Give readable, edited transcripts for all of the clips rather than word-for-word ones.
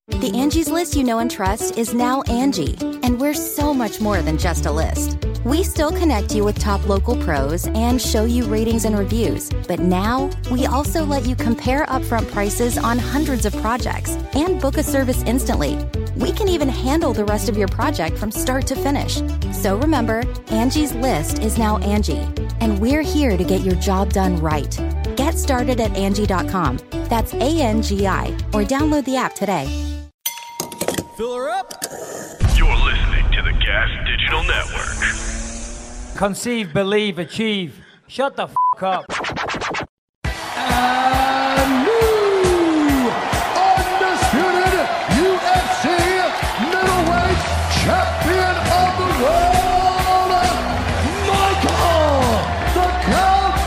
The Angie's List you know and trust is now Angie, and we're so much more than just a list. We still connect you with top local pros and show you ratings and reviews, but now we also let you compare upfront prices on hundreds of projects and book a service instantly. We can even handle the rest of your project from start to finish. So remember, Angie's List is now Angie, and we're here to get your job done right. Get started at Angie.com. That's ANGI, or download the app today. Fill her up. You're listening to the Gas Digital Network. Conceive, believe, achieve. Shut the f*** up. And new undisputed UFC middleweight champion of the world, Michael the Count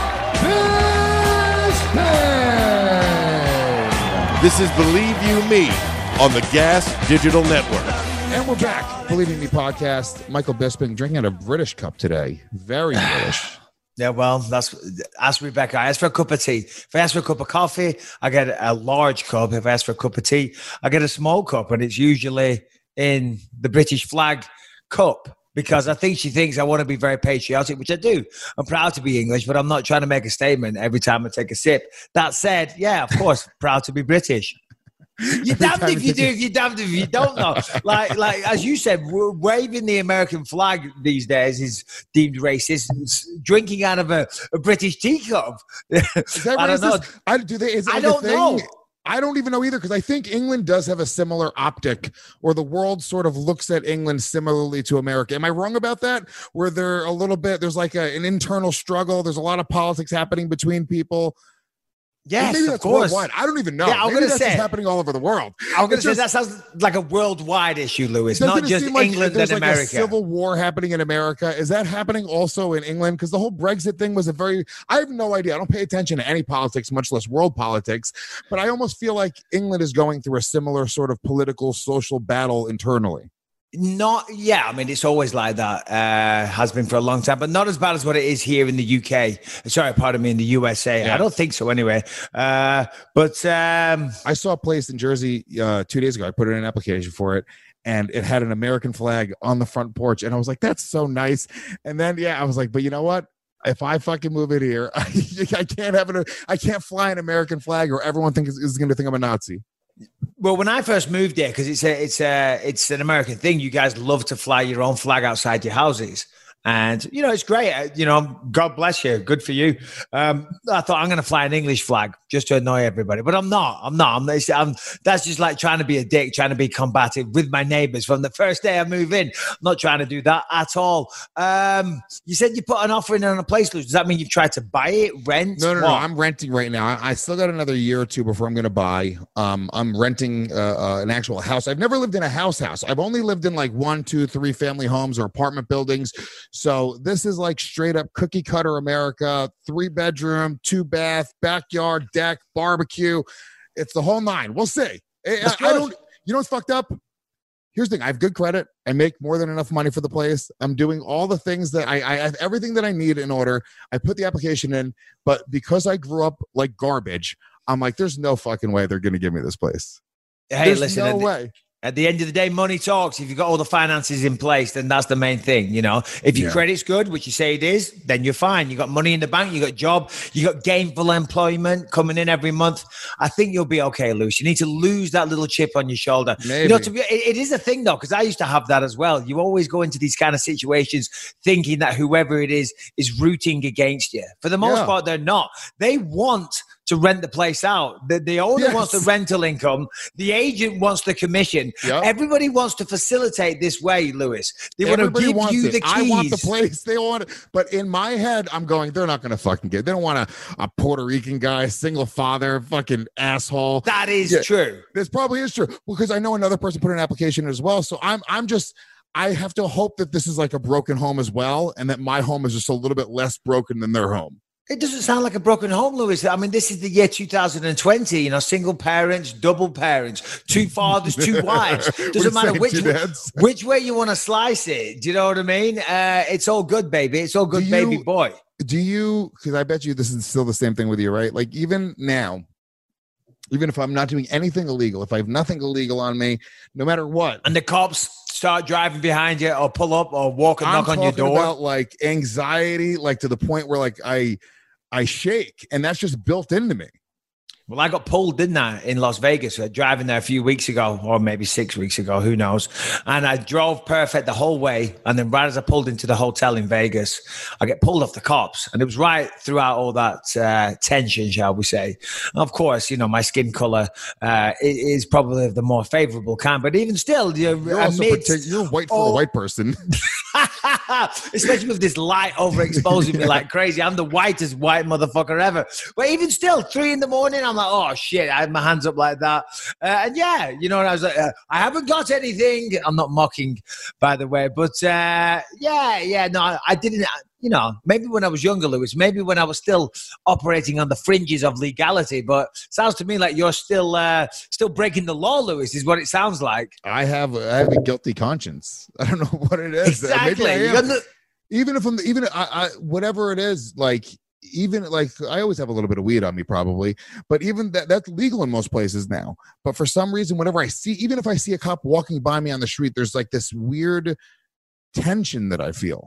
Bisping. This is Believe You Me on the Gas Digital Network. And we're back. Believe in Me podcast. Michael Bisping drinking out a British cup today. Very British. Yeah, well, ask Rebecca. I asked for a cup of tea. If I ask for a cup of coffee, I get a large cup. If I ask for a cup of tea, I get a small cup, and it's usually in the British flag cup, because I think she thinks I want to be very patriotic, which I do. I'm proud to be English, but I'm not trying to make a statement every time I take a sip. That said, yeah, of course, proud to be British. You're damned if you do, you're damned if you don't know. Like as you said, waving the American flag these days is deemed racist. Drinking out of a British teacup. Is that I don't know. I don't know. I don't even know either, because I think England does have a similar optic, or the world sort of looks at England similarly to America. Am I wrong about that? Where they're a little bit, there's like an internal struggle. There's a lot of politics happening between people. Yes, maybe that's of course. Worldwide. I don't even know. Yeah, I'm going to say happening all over the world. I'm going to say that sounds like a worldwide issue, Lewis, not just England and America. Like a civil war happening in America. Is that happening also in England? Because the whole Brexit thing was I have no idea. I don't pay attention to any politics, much less world politics. But I almost feel like England is going through a similar sort of political, social battle internally. I mean, it's always like that, has been for a long time, but not as bad as what it is here in the UK. Sorry, pardon me, in the USA. Yeah. I don't think so anyway. I saw a place in Jersey 2 days ago. I put in an application for it, and it had an American flag on the front porch. And I was like, that's so nice. And then, I was like, but you know what? If I fucking move in here, I can't fly an American flag, or everyone is going to think I'm a Nazi. Well, when I first moved there, because it's an American thing, you guys love to fly your own flag outside your houses. And, it's great. God bless you. Good for you. I thought I'm going to fly an English flag just to annoy everybody, but I'm not. That's just like trying to be a dick, trying to be combative with my neighbors from the first day I move in. I'm not trying to do that at all. You said you put an offer in on a place, Luke. Does that mean you've tried to buy it, rent? No. I'm renting right now. I still got another year or two before I'm going to buy. I'm renting an actual house. I've never lived in a house. I've only lived in like 1, 2, 3 family homes or apartment buildings. So this is like straight up cookie cutter America, 3-bedroom, 2-bath, backyard, deck, barbecue. It's the whole 9. We'll see. You know what's fucked up? Here's the thing. I have good credit. I make more than enough money for the place. I'm doing all the things that I have everything that I need in order. I put the application in, but because I grew up like garbage, I'm like, there's no fucking way they're going to give me this place. Hey, there's listen, no way. At the end of the day, money talks. If you've got all the finances in place, then that's the main thing. If your credit's good, which you say it is, then you're fine. You got money in the bank, you got a job, you got gainful employment coming in every month. I think you'll be okay, Luce. You need to lose that little chip on your shoulder. Maybe. It is a thing though, because I used to have that as well. You always go into these kind of situations thinking that whoever it is rooting against you. For the most part, they're not. They want to rent the place out. The owner wants the rental income. The agent wants the commission. Yep. Everybody wants to facilitate this way, Lewis. They want to give you the keys. I want the place. They want it. But in my head, I'm going, they're not going to fucking get it. They don't want a Puerto Rican guy, single father, fucking asshole. That is true. This probably is true. Because I know another person put an application in as well. So I have to hope that this is like a broken home as well, and that my home is just a little bit less broken than their home. It doesn't sound like a broken home, Lewis. I mean, this is the year 2020, single parents, double parents, 2 fathers, 2 wives. Doesn't matter which way you want to slice it. Do you know what I mean? It's all good, baby. It's all good, baby boy. Do you, because I bet you this is still the same thing with you, right? Like even now, even if I'm not doing anything illegal, if I have nothing illegal on me, no matter what. And the cops start driving behind you or pull up or walk and knock on your door. About like anxiety, like to the point where like I shake, and that's just built into me. Well, I got pulled, didn't I, in Las Vegas, driving there a few weeks ago, or maybe 6 weeks ago, who knows. And I drove perfect the whole way. And then right as I pulled into the hotel in Vegas, I get pulled off the cops. And it was right throughout all that tension, shall we say. And of course, you know, my skin color is probably of the more favorable kind. But even still, you're white for a white person. Especially with this light overexposing me like crazy. I'm the whitest white motherfucker ever. But even still, 3 a.m, I'm like, oh shit, I had my hands up like that. And yeah, you know, and I was like, I haven't got anything. I'm not mocking, by the way. But no, I didn't. You know, maybe when I was younger, Lewis, maybe when I was still operating on the fringes of legality, but sounds to me like you're still breaking the law, Lewis, is what it sounds like. I have a guilty conscience. I don't know what it is. Exactly. Maybe I am. Even if whatever it is, like, even like I always have a little bit of weed on me probably, but even that's legal in most places now. But for some reason, whenever I see, even if I see a cop walking by me on the street, there's like this weird tension that I feel.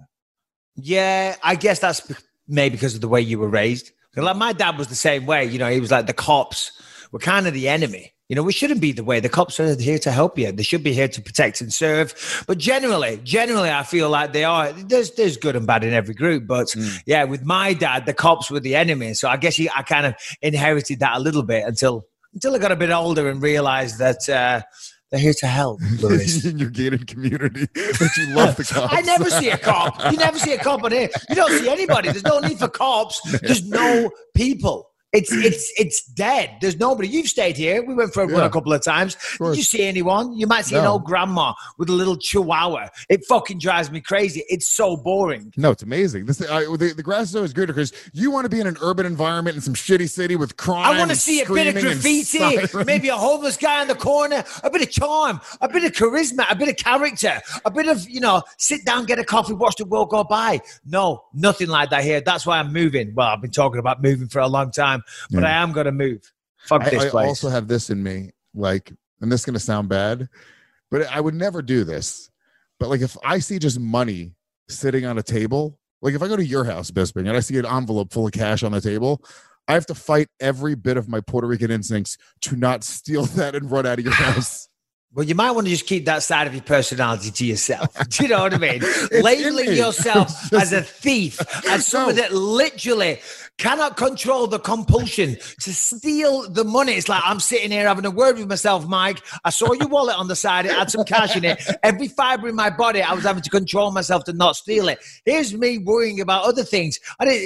Yeah, I guess that's maybe because of the way you were raised. Like my dad was the same way. You know, he was like, the cops were kind of the enemy. You know, we shouldn't be the way. The cops are here to help you. They should be here to protect and serve. But generally, I feel like they are. There's good and bad in every group. But yeah, with my dad, the cops were the enemy. So I guess I kind of inherited that a little bit until I got a bit older and realized that they're here to help, Lewis. In your gated community, that you love the cops. I never see a cop. You never see a cop on here. You don't see anybody. There's no need for cops. There's no people. It's dead. There's nobody. You've stayed here. We went for a run a couple of times. Did you see anyone? You might see an old grandma with a little chihuahua. It fucking drives me crazy. It's so boring. No, it's amazing. The grass is always greener because you want to be in an urban environment in some shitty city with crime. I want to see a bit of graffiti, maybe a homeless guy in the corner, a bit of charm, a bit of charisma, a bit of character, a bit of, you know, sit down, get a coffee, watch the world go by. No, nothing like that here. That's why I'm moving. Well, I've been talking about moving for a long time. But I am going to move. Fuck this place. I also have this in me, like, and this is going to sound bad, but I would never do this. But like, if I see just money sitting on a table, like if I go to your house, Bisping, and I see an envelope full of cash on the table, I have to fight every bit of my Puerto Rican instincts to not steal that and run out of your house. Well, you might want to just keep that side of your personality to yourself. Do you know what I mean? Labeling yourself as a thief, as someone that literally cannot control the compulsion to steal the money. It's like, I'm sitting here having a word with myself, Mike. I saw your wallet on the side. It had some cash in it. Every fiber in my body, I was having to control myself to not steal it. Here's me worrying about other things.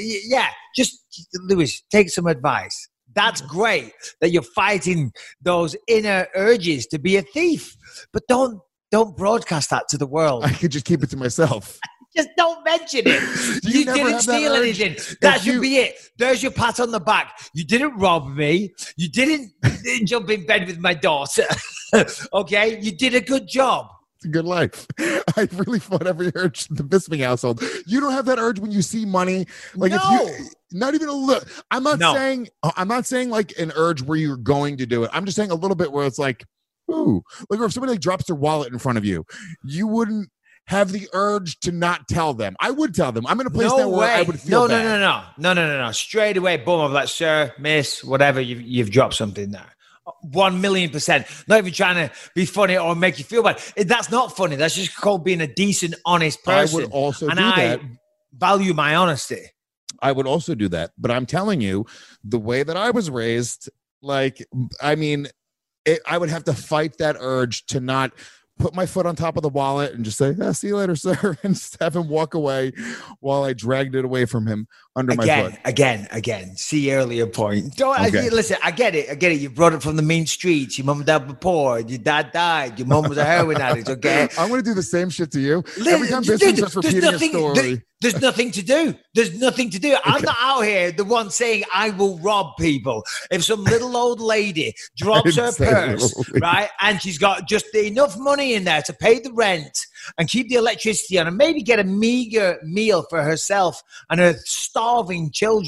Just, Lewis, take some advice. That's great that you're fighting those inner urges to be a thief, but don't broadcast that to the world. I could just keep it to myself. Just don't mention it. You didn't steal anything. That should be it. There's your pat on the back. You didn't rob me. You didn't jump in bed with my daughter. Okay? You did a good job. It's a good life. I really fought every urge in the Bisping household. You don't have that urge when you see money. Like no. If you, not even a look. I'm not saying like an urge where you're going to do it. I'm just saying a little bit where it's like, ooh, like, or if somebody like drops their wallet in front of you, you wouldn't have the urge to not tell them. I would tell them. I'm in a place now where I would feel bad. No. Straight away, boom. I'm like, sir, miss, whatever. You've dropped something there. 1,000,000%. Not even trying to be funny or make you feel bad. That's not funny. That's just called being a decent, honest person. I would also and do that. I value my honesty. I would also do that. But I'm telling you, the way that I was raised, like, I mean, I would have to fight that urge to not put my foot on top of the wallet and just say, see you later, sir, and just have him walk away while I dragged it away from him under my foot. Again. See earlier point. Listen, I get it. You brought it from the mean streets. Your mom and dad were poor. Your dad died. Your mom was a heroin addict, okay? I'm going to do the same shit to you. Every time Bisping starts repeating a story. There's nothing to do. I'm not out here the one saying I will rob people. If some little old lady drops her purse, right, and she's got just enough money in there to pay the rent and keep the electricity on and maybe get a meager meal for herself and her starving children,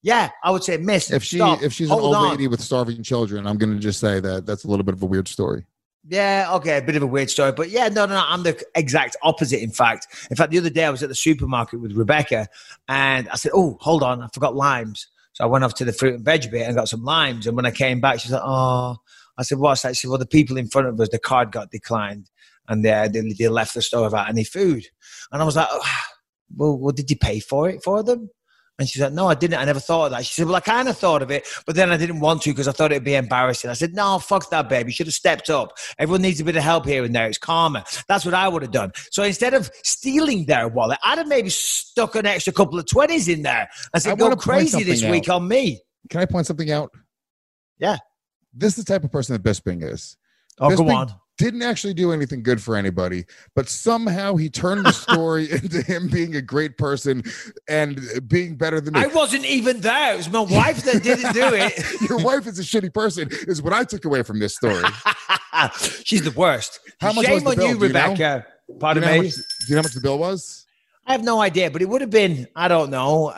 Yeah, I would say, miss. If she's an old lady with starving children, I'm going to just say that that's a little bit of a weird story. Yeah, okay, a bit of a weird story. But yeah, no, I'm the exact opposite, in fact. The other day I was at the supermarket with Rebecca and I said, oh, hold on, I forgot limes. So I went off to the fruit and veg bit and got some limes. And when I came back, she's like, oh, I said, what's that? She said, well, the people in front of us, the card got declined and they left the store without any food. And I was like, oh, well, did you pay for it for them? And she's like, no, I didn't. I never thought of that. She said, well, I kind of thought of it, but then I didn't want to because I thought it'd be embarrassing. I said, no, fuck that, babe. You should have stepped up. Everyone needs a bit of help here and there. It's karma. That's what I would have done. So instead of stealing their wallet, I'd have maybe stuck an extra couple of 20s in there and said, go crazy this week on me. Can I point something out? Yeah. This is the type of person that Bisping is. Oh, Bisping go on. Didn't actually do anything good for anybody, but somehow he turned the story into him being a great person and being better than me. I wasn't even there. It was my wife that didn't do it. Your wife is a shitty person, is what I took away from this story. She's the worst. How much Shame was the on bill? you, Rebecca. Pardon me? Do you know how much the bill was? I have no idea, but it would have been, I don't know,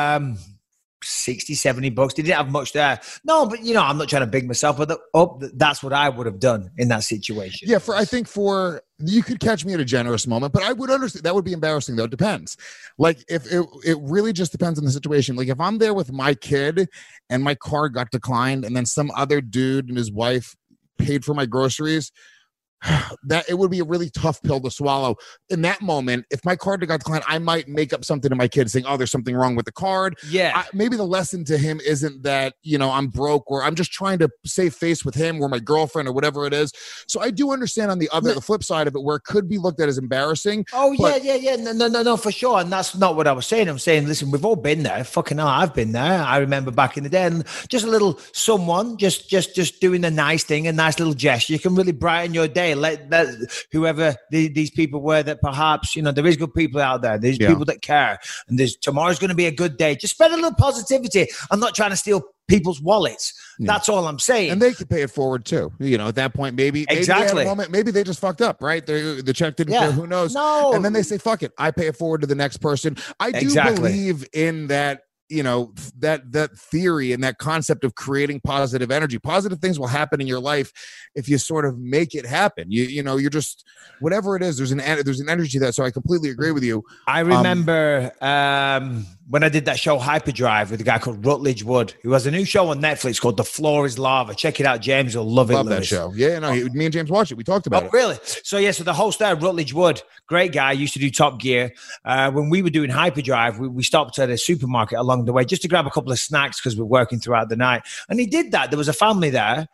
60, 70 bucks. They didn't have much there. No, but I'm not trying to big myself up. That's what I would have done in that situation. Yeah, I think you could catch me at a generous moment, but I would understand. That would be embarrassing though. It depends. Like if it really just depends on the situation. Like if I'm there with my kid and my card got declined and then some other dude and his wife paid for my groceries, that it would be a really tough pill to swallow. In that moment, if my card got declined, I might make up something to my kid saying, oh, there's something wrong with the card. Yeah. Maybe the lesson to him isn't that, I'm broke or I'm just trying to save face with him or my girlfriend or whatever it is. So I do understand on the flip side of it where it could be looked at as embarrassing. Oh, yeah. No, for sure. And that's not what I was saying. I'm saying, listen, we've all been there. Fucking hell, I've been there. I remember back in the day, and just a little someone just doing a nice thing, a nice little gesture. You can really brighten your day. Let that whoever these people were, that perhaps there is good people out there. There's people that care, and tomorrow's going to be a good day. Just spread a little positivity. I'm not trying to steal people's wallets. That's all I'm saying. And they could pay it forward too. At that point, maybe exactly. They had a moment, maybe they just fucked up, right? The check didn't clear. Who knows? No. And then they say, "Fuck it, I pay it forward to the next person." I do believe in that. That theory and that concept of creating positive energy. Positive things will happen in your life if you sort of make it happen. You're just whatever it is. There's an energy to that. So I completely agree with you. I remember when I did that show Hyperdrive with a guy called Rutledge Wood, who has a new show on Netflix called The Floor Is Lava. Check it out, James. You'll love it. Love that show. Yeah, me and James watched it. We talked about it. Really? So the host there, Rutledge Wood, great guy, used to do Top Gear. When we were doing Hyperdrive, we stopped at a supermarket along the way just to grab a couple of snacks because we're working throughout the night. And he did that. There was a family there,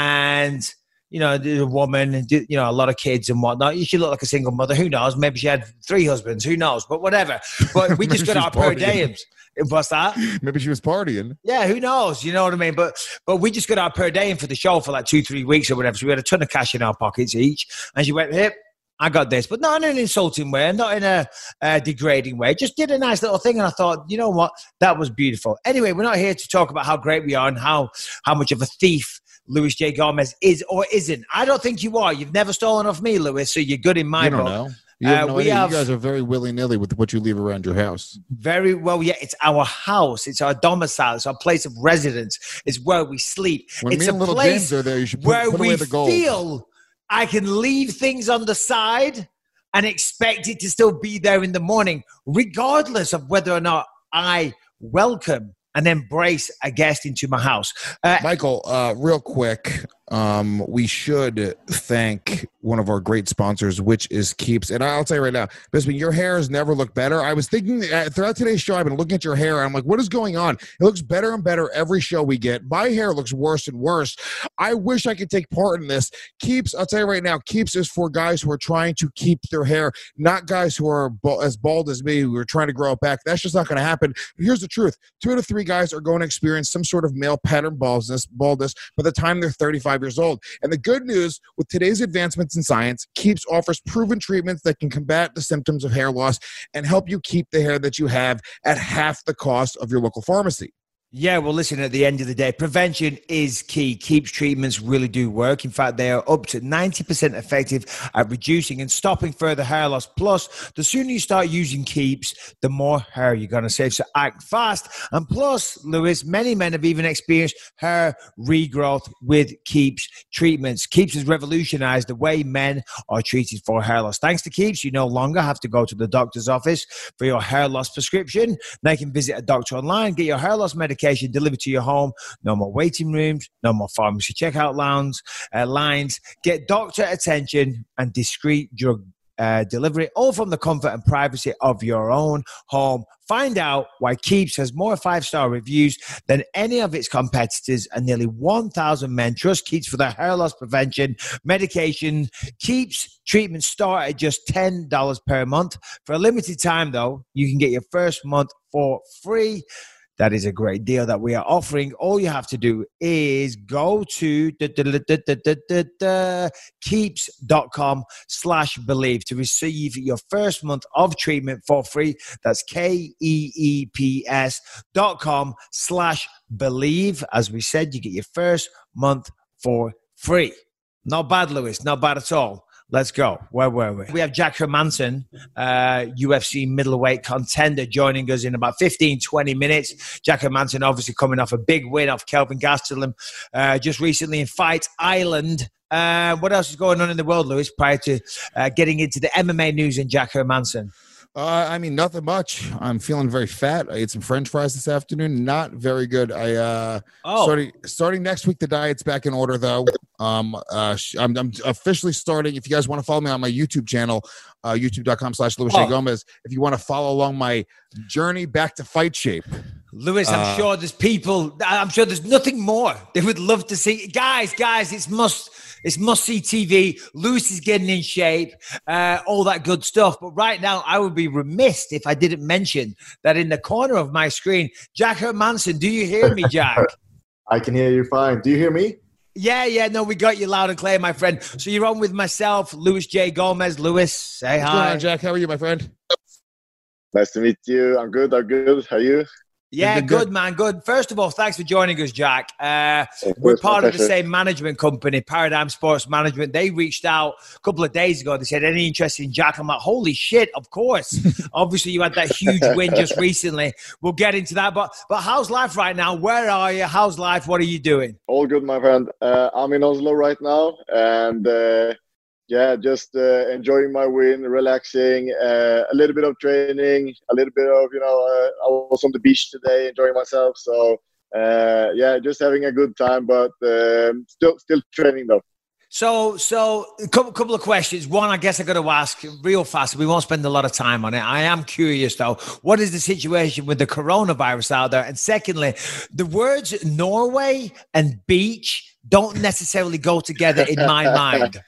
and there's a woman, a lot of kids and whatnot. She looked like a single mother. Who knows? Maybe she had 3 husbands. Who knows? But whatever. But we just got our per diems. What's that? Maybe she was partying. Yeah, who knows? You know what I mean? But we just got our per diem for the show for like 2-3 weeks or whatever. So we had a ton of cash in our pockets each. And she went, hey, I got this. But not in an insulting way, not in a degrading way. Just did a nice little thing. And I thought, you know what? That was beautiful. Anyway, we're not here to talk about how great we are and how much of a thief Luis J. Gomez is or isn't. I don't think you are. You've never stolen off me, Luis, so you're good in my book. You don't know. You have no idea. You guys are very willy-nilly with what you leave around your house. Very well, yeah. It's our house. It's our domicile. It's our place of residence. It's where we sleep. When it's me and little James are there, you should put away the gold. Feel I can leave things on the side and expect it to still be there in the morning, regardless of whether or not I welcome and embrace a guest into my house. Michael, real quick, we should thank one of our great sponsors, which is Keeps. And I'll tell you right now, Bisping, your hair has never looked better. I was thinking throughout today's show, I've been looking at your hair, and I'm like, what is going on? It looks better and better every show we get. My hair looks worse and worse. I wish I could take part in this. Keeps, I'll tell you right now, Keeps is for guys who are trying to keep their hair, not guys who are as bald as me who are trying to grow it back. That's just not going to happen. But here's the truth. 2 out of 3 guys are going to experience some sort of male pattern baldness by the time they're 35 years old. And the good news, with today's advancements in science, Keeps offers proven treatments that can combat the symptoms of hair loss and help you keep the hair that you have at half the cost of your local pharmacy. Yeah, well, listen, at the end of the day, prevention is key. Keeps treatments really do work. In fact, they are up to 90% effective at reducing and stopping further hair loss. Plus, the sooner you start using Keeps, the more hair you're going to save. So act fast. And plus, Lewis, many men have even experienced hair regrowth with Keeps treatments. Keeps has revolutionized the way men are treated for hair loss. Thanks to Keeps, you no longer have to go to the doctor's office for your hair loss prescription. Now you can visit a doctor online, get your hair loss medication delivered to your home. No more waiting rooms, no more pharmacy checkout lines. Get doctor attention and discreet drug delivery, all from the comfort and privacy of your own home. Find out why Keeps has more 5-star reviews than any of its competitors, and nearly 1,000 men trust Keeps for their hair loss prevention medication. Keeps treatments start at just $10 per month. For a limited time, though, you can get your first month for free. That is a great deal that we are offering. All you have to do is go to keeps.com/believe to receive your first month of treatment for free. That's KEEPS.com/believe. As we said, you get your first month for free. Not bad, Lewis. Not bad at all. Let's go. Where were we? We have Jack Hermansson, UFC middleweight contender, joining us in about 15, 20 minutes. Jack Hermansson obviously coming off a big win off Kelvin Gastelum just recently in Fight Island. What else is going on in the world, Lewis, prior to getting into the MMA news and Jack Hermansson? I mean, nothing much. I'm feeling very fat. I ate some French fries this afternoon. Not very good. Starting next week, the diet's back in order, though. I'm officially starting. If you guys want to follow me on my YouTube channel, youtube.com/Luis J. Gomez, if you want to follow along my journey back to fight shape. Lewis, I'm sure there's nothing more they would love to see. Guys, it's must-see TV. Lewis is getting in shape, all that good stuff. But right now, I would be remiss if I didn't mention that in the corner of my screen, Jack Hermansson. Do you hear me, Jack? I can hear you fine. Do you hear me? Yeah, no, we got you loud and clear, my friend. So you're on with myself, Luis J. Gomez. Lewis, say hi. What's going on, Jack? How are you, my friend? Nice to meet you. I'm good. How are you? Yeah, good, man. Good. First of all, thanks for joining us, Jack. We're part of the same management company, Paradigm Sports Management. They reached out a couple of days ago. They said, any interest in Jack? I'm like, holy shit, of course. Obviously, you had that huge win just recently. We'll get into that. But how's life right now? Where are you? How's life? What are you doing? All good, my friend. I'm in Oslo right now. And just enjoying my win, relaxing, a little bit of training, a little bit of, I was on the beach today enjoying myself. So, just having a good time, but still training though. So a couple of questions. One, I guess I got to ask real fast. We won't spend a lot of time on it. I am curious, though. What is the situation with the coronavirus out there? And secondly, the words Norway and beach don't necessarily go together in my mind.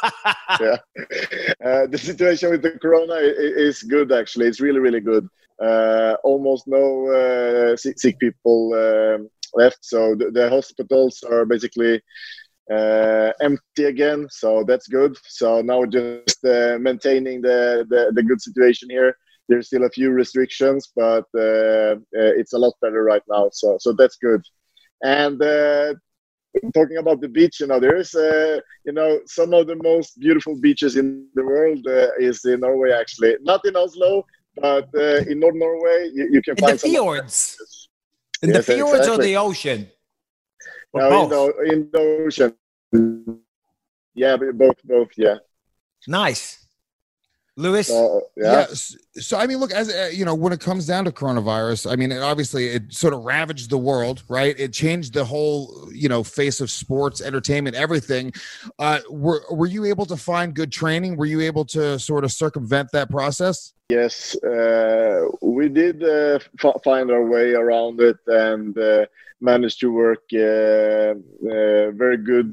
The situation with the corona is good, actually. It's really, really good. Almost no sick people left. So the hospitals are basically empty again, so that's good. So now we're just maintaining the good situation here. There's still a few restrictions, but it's a lot better right now. So that's good. And talking about the beach, there is some of the most beautiful beaches in the world is in Norway, actually. Not in Oslo, but in North Norway, you can find the fjords. In the fjords, exactly. Or the ocean? No, in the ocean. Yeah, both, yeah. Nice. Lewis? So, I mean, look, as when it comes down to coronavirus, I mean, it sort of ravaged the world, right? It changed the whole, face of sports, entertainment, everything. Were you able to find good training? Were you able to sort of circumvent that process? Yes, we did find our way around it and managed to work very good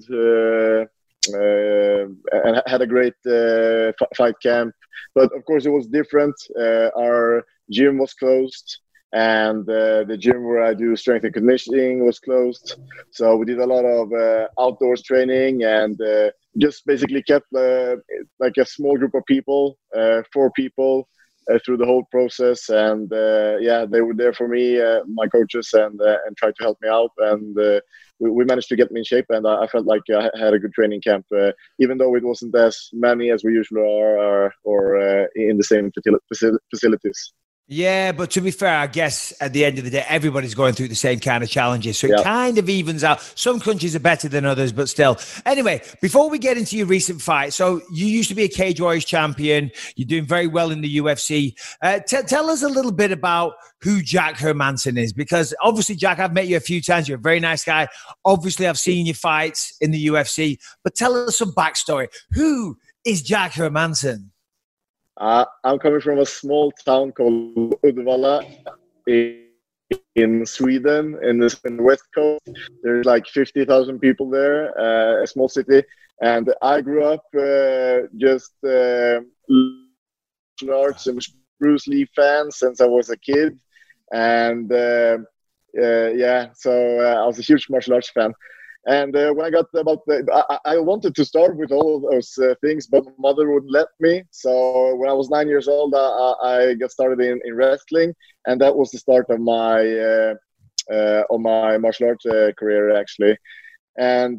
and had a great fight camp. But of course, it was different. Our gym was closed, and the gym where I do strength and conditioning was closed. So we did a lot of outdoors training and just basically kept like a small group of people, 4 people, through the whole process. And they were there for me, my coaches, and tried to help me out. And we managed to get me in shape, and I felt like I had a good training camp, even though it wasn't as many as we usually are or in the same facilities. Yeah, but to be fair, I guess at the end of the day, everybody's going through the same kind of challenges. So it kind of evens out. Some countries are better than others, but still. Anyway, before we get into your recent fight, so you used to be a Cage Warriors champion. You're doing very well in the UFC. Tell us a little bit about who Jack Hermansson is, because obviously, Jack, I've met you a few times. You're a very nice guy. Obviously, I've seen your fights in the UFC, but tell us some backstory. Who is Jack Hermansson? I'm coming from a small town called Uddevalla in Sweden, in the west coast. There's like 50,000 people there, a small city. And I grew up just arts and Bruce Lee fan since I was a kid. And so I was a huge martial arts fan. And when I got I wanted to start with all of those things, but my mother wouldn't let me. So when I was 9 years old, I got started in wrestling, and that was the start of my martial arts career, actually. And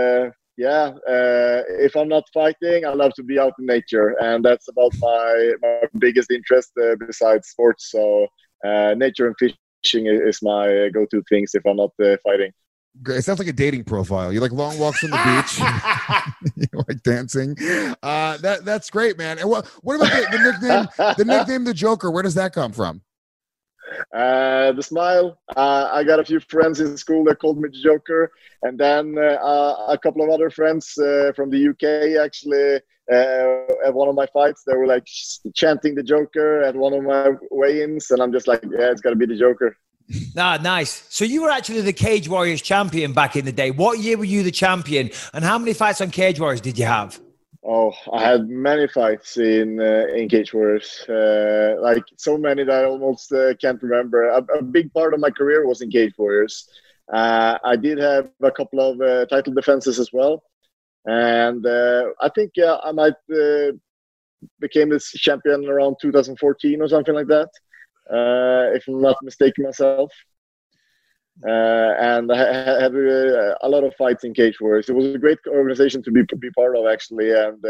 if I'm not fighting, I love to be out in nature, and that's about my biggest interest besides sports. So nature and fishing is my go-to things if I'm not fighting. It sounds like a dating profile. You like long walks on the beach. You like dancing. That's great, man. And what about the nickname? The nickname, the Joker. Where does that come from? The smile. I got a few friends in school that called me the Joker, and then a couple of other friends from the UK actually. At one of my fights, they were like chanting the Joker at one of my weigh-ins, and I'm just like, yeah, it's got to be the Joker. Nice. So you were actually the Cage Warriors champion back in the day. What year were you the champion, and how many fights on Cage Warriors did you have? Oh, I had many fights in Cage Warriors, like so many that I almost can't remember. A big part of my career was in Cage Warriors. I did have a couple of title defenses as well, and I think I might became this champion around 2014 or something like that. If I'm not mistaken myself. And I had a lot of fights in Cage Warriors. It was a great organization to be part of, actually. And,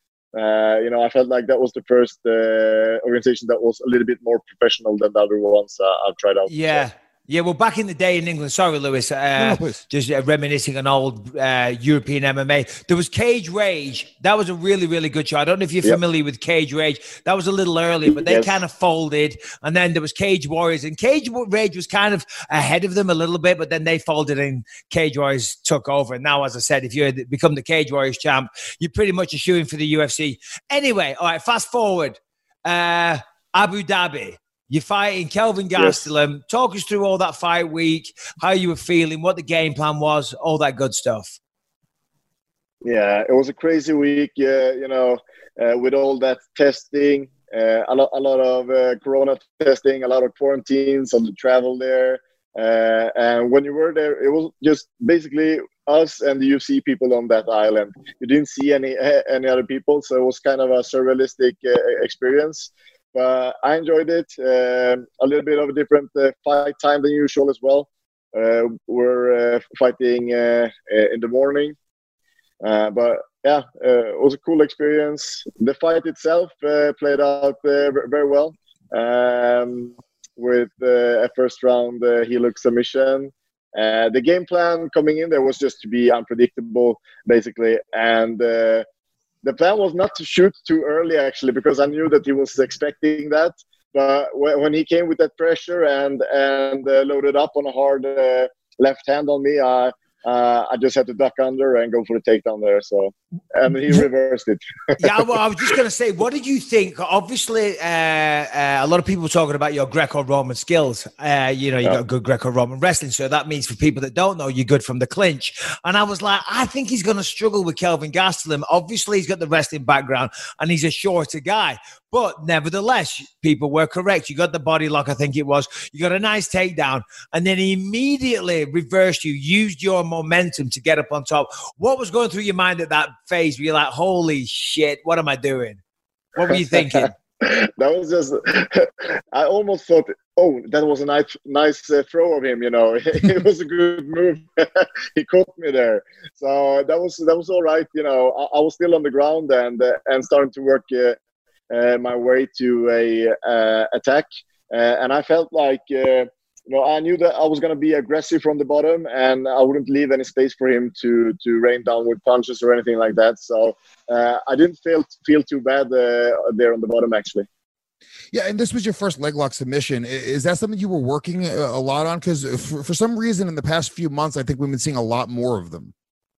I felt like that was the first organization that was a little bit more professional than the other ones I've tried out. Yeah. Yeah, well, back in the day in England, sorry, Lewis, just reminiscing on old European MMA, there was Cage Rage. That was a really, really good show. I don't know if you're familiar with Cage Rage. That was a little early, but they kind of folded. And then there was Cage Warriors. And Cage Rage was kind of ahead of them a little bit, but then they folded and Cage Warriors took over. And now, as I said, if you had become the Cage Warriors champ, you're pretty much a shoo-in for the UFC. Anyway, all right, fast forward. Abu Dhabi. You're fighting Kelvin Gastelum. Yes. Talk us through all that fight week, how you were feeling, what the game plan was, all that good stuff. Yeah, it was a crazy week, with all that testing, a lot of corona testing, a lot of quarantines on the travel there. And when you were there, it was just basically us and the UFC people on that island. You didn't see any other people, so it was kind of a surrealistic experience. But I enjoyed it. A little bit of a different fight time than usual as well. We're fighting in the morning. But yeah, it was a cool experience. The fight itself played out very well. With a first round heel hook submission. The game plan coming in there was just to be unpredictable, basically. And the plan was not to shoot too early, actually, because I knew that he was expecting that. But when he came with that pressure and loaded up on a hard left hand on me, I just had to duck under and go for the takedown there. So, and he reversed it. Yeah, well, I was just going to say, what did you think? Obviously, a lot of people were talking about your Greco-Roman skills. You got good Greco-Roman wrestling. So that means for people that don't know, you're good from the clinch. And I was like, I think he's going to struggle with Kelvin Gastelum. Obviously, he's got the wrestling background and he's a shorter guy. But nevertheless, people were correct. You got the body lock, I think it was. You got a nice takedown. And then he immediately reversed you, used your momentum to get up on top. What was going through your mind at that phase? Were you like, holy shit, what am I doing? What were you thinking? That was just, I almost thought, oh, that was a nice throw of him. It was a good move. He caught me there, so that was all right. I was still on the ground and starting to work my way to a attack, and I felt like. I knew that I was going to be aggressive from the bottom, and I wouldn't leave any space for him to rain down with punches or anything like that. So I didn't feel too bad there on the bottom, actually. Yeah, and this was your first leg lock submission. Is that something you were working a lot on? Because for some reason in the past few months, I think we've been seeing a lot more of them.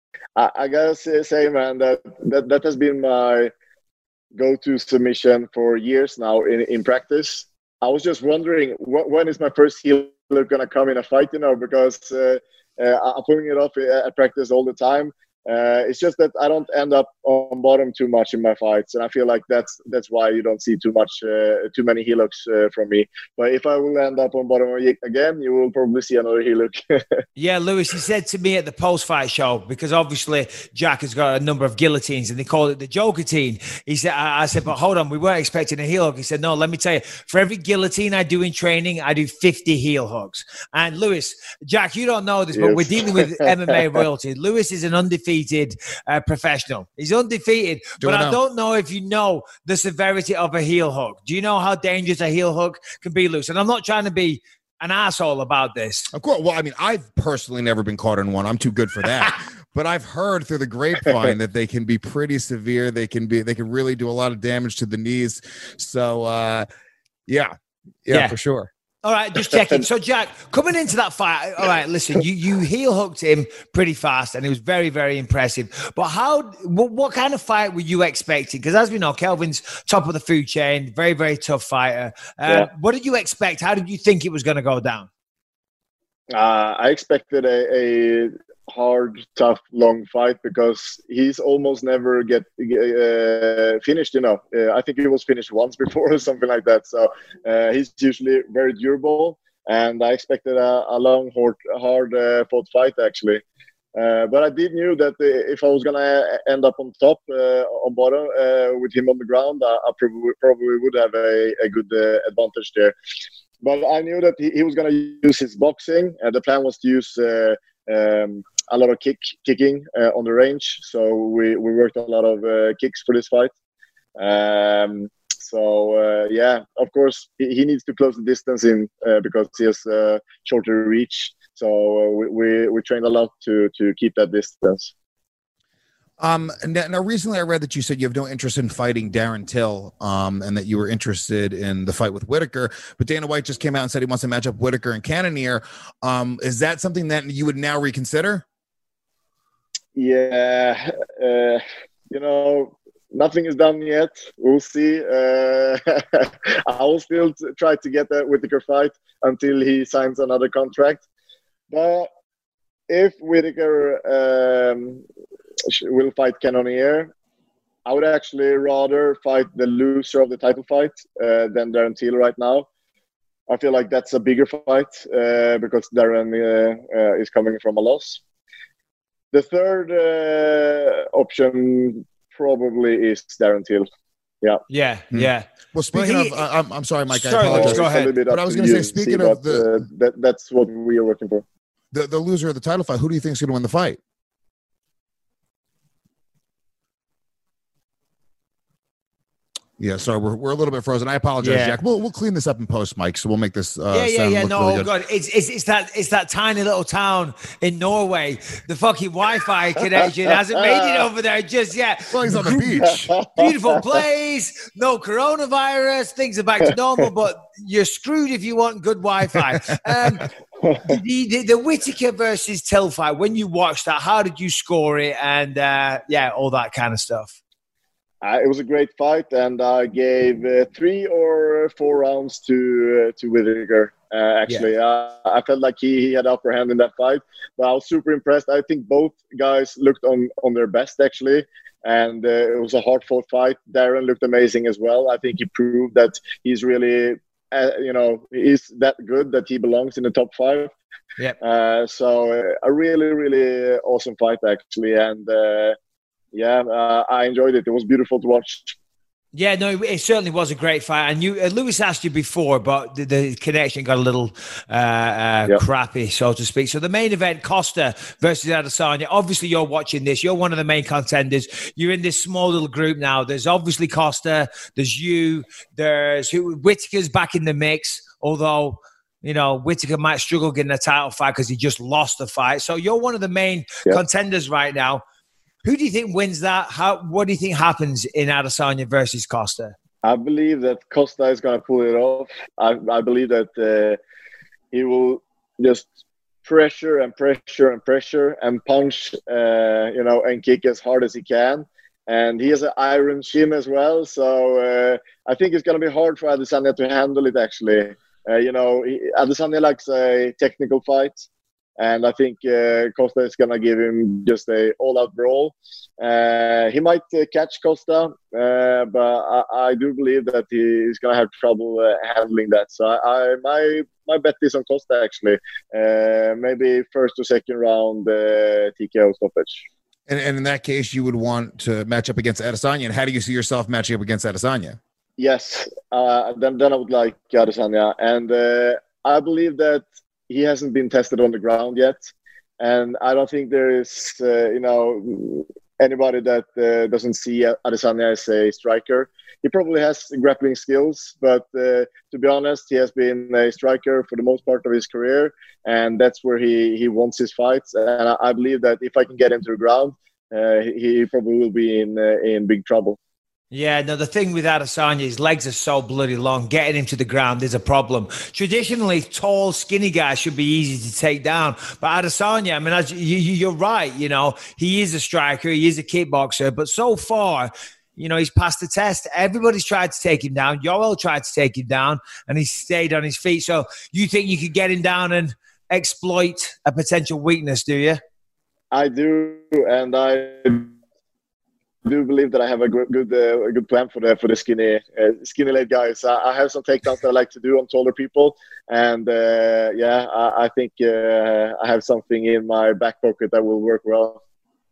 I gotta say, man, that has been my go-to submission for years now in practice. I was just wondering when is my first heel going to come in a fight, because I'm putting it off at practice all the time. It's just that I don't end up on bottom too much in my fights, and I feel like that's why you don't see too many heel hooks from me. But if I will end up on bottom again, you will probably see another heel hook. Yeah, Lewis, he said to me at the post-fight show, because obviously Jack has got a number of guillotines and they call it the Jokertine. He said, I said, but hold on, we weren't expecting a heel hook. He said, no, let me tell you, for every guillotine I do in training, I do 50 heel hooks. And Lewis, Jack, you don't know this, but we're dealing with MMA royalty. Lewis is an undefeated professional. He's undefeated, but I don't know if you know the severity of a heel hook. Do you know how dangerous a heel hook can be, Lewis? And I'm not trying to be an asshole about this. Of course. Well, I mean, I've personally never been caught in one. I'm too good for that. But I've heard through the grapevine that they can be pretty severe. They can really do a lot of damage to the knees. So, yeah, for sure. All right, just checking. So, Jack, coming into that fight, all right, listen, you heel hooked him pretty fast, and it was very, very impressive. But what kind of fight were you expecting? Because as we know, Kelvin's top of the food chain, very, very tough fighter. What did you expect? How did you think it was going to go down? I expected a hard, tough, long fight because he's almost never get finished. I think he was finished once before or something like that. So he's usually very durable, and I expected a long, hard fought fight actually. But I did knew that if I was gonna end up on top, on bottom, with him on the ground, I probably would have a good advantage there. But I knew that he was gonna use his boxing, and the plan was to use a lot of kicking on the range. So we worked a lot of kicks for this fight. Of course, he needs to close the distance in because he has shorter reach. So we trained a lot to keep that distance. Now, recently I read that you said you have no interest in fighting Darren Till, and that you were interested in the fight with Whitaker. But Dana White just came out and said he wants to match up Whitaker and Cannonier. Is that something that you would now reconsider? Yeah, nothing is done yet. We'll see. I will still try to get that Whitaker fight until he signs another contract. But if Whitaker will fight Cannonier, I would actually rather fight the loser of the title fight than Darren Till right now. I feel like that's a bigger fight because Darren is coming from a loss. The third option probably is Darren Till. Yeah. Well, speaking of, I'm sorry, Mike. Sorry, I apologize. go ahead. But I was going to say, speaking of that's what we are working for. The loser of the title fight, who do you think is going to win the fight? Yeah, sorry, we're a little bit frozen. I apologize, Jack. We'll clean this up in post, Mike. So we'll make this. No, really God, it's that tiny little town in Norway. The fucking Wi-Fi connection hasn't made it over there just yet. Well, he's on the beach. Beautiful place, no coronavirus. Things are back to normal, but you're screwed if you want good Wi-Fi. The Whitaker versus Till fight. When you watched that, how did you score it? And all that kind of stuff. It was a great fight, and I gave 3 or 4 rounds to Whitaker. Actually, I felt like he had upper hand in that fight, but I was super impressed. I think both guys looked on their best actually, and it was a hard-fought fight. Darren looked amazing as well. I think he proved that he's really, he's that good that he belongs in the top 5. So a really, really awesome fight actually, and. I enjoyed it. It was beautiful to watch. Yeah, no, it certainly was a great fight. And Lewis asked you before, but the connection got a little crappy, so to speak. So the main event, Costa versus Adesanya. Obviously, you're watching this. You're one of the main contenders. You're in this small little group now. There's obviously Costa. There's you. There's Whittaker's back in the mix, although, you know, Whittaker might struggle getting a title fight because he just lost the fight. So you're one of the main contenders right now. Who do you think wins that? What do you think happens in Adesanya versus Costa? I believe that Costa is going to pull it off. I believe that he will just pressure and punch, and kick as hard as he can. And he has an iron chin as well. So I think it's going to be hard for Adesanya to handle it, actually. Adesanya likes a technical fight. And I think Costa is going to give him just a all-out brawl. He might catch Costa, but I do believe that he's going to have trouble handling that. So my bet is on Costa, actually. Maybe first or second round TKO stoppage. And in that case, you would want to match up against Adesanya. And how do you see yourself matching up against Adesanya? Yes, then I would like Adesanya. And I believe that he hasn't been tested on the ground yet. And I don't think there is, anybody that doesn't see Adesanya as a striker. He probably has grappling skills, but to be honest, he has been a striker for the most part of his career, and that's where he wants his fights. And I believe that if I can get him to the ground, he probably will be in big trouble. Yeah, no, the thing with Adesanya, his legs are so bloody long. Getting him to the ground is a problem. Traditionally, tall, skinny guys should be easy to take down. But Adesanya, I mean, you're right. You know, he is a striker. He is a kickboxer. But so far, you know, he's passed the test. Everybody's tried to take him down. Yoel tried to take him down, and he stayed on his feet. So you think you could get him down and exploit a potential weakness, do you? I do, and I do believe that I have a good plan for the skinny leg guys. I have some takedowns that I like to do on taller people, and I think I have something in my back pocket that will work well.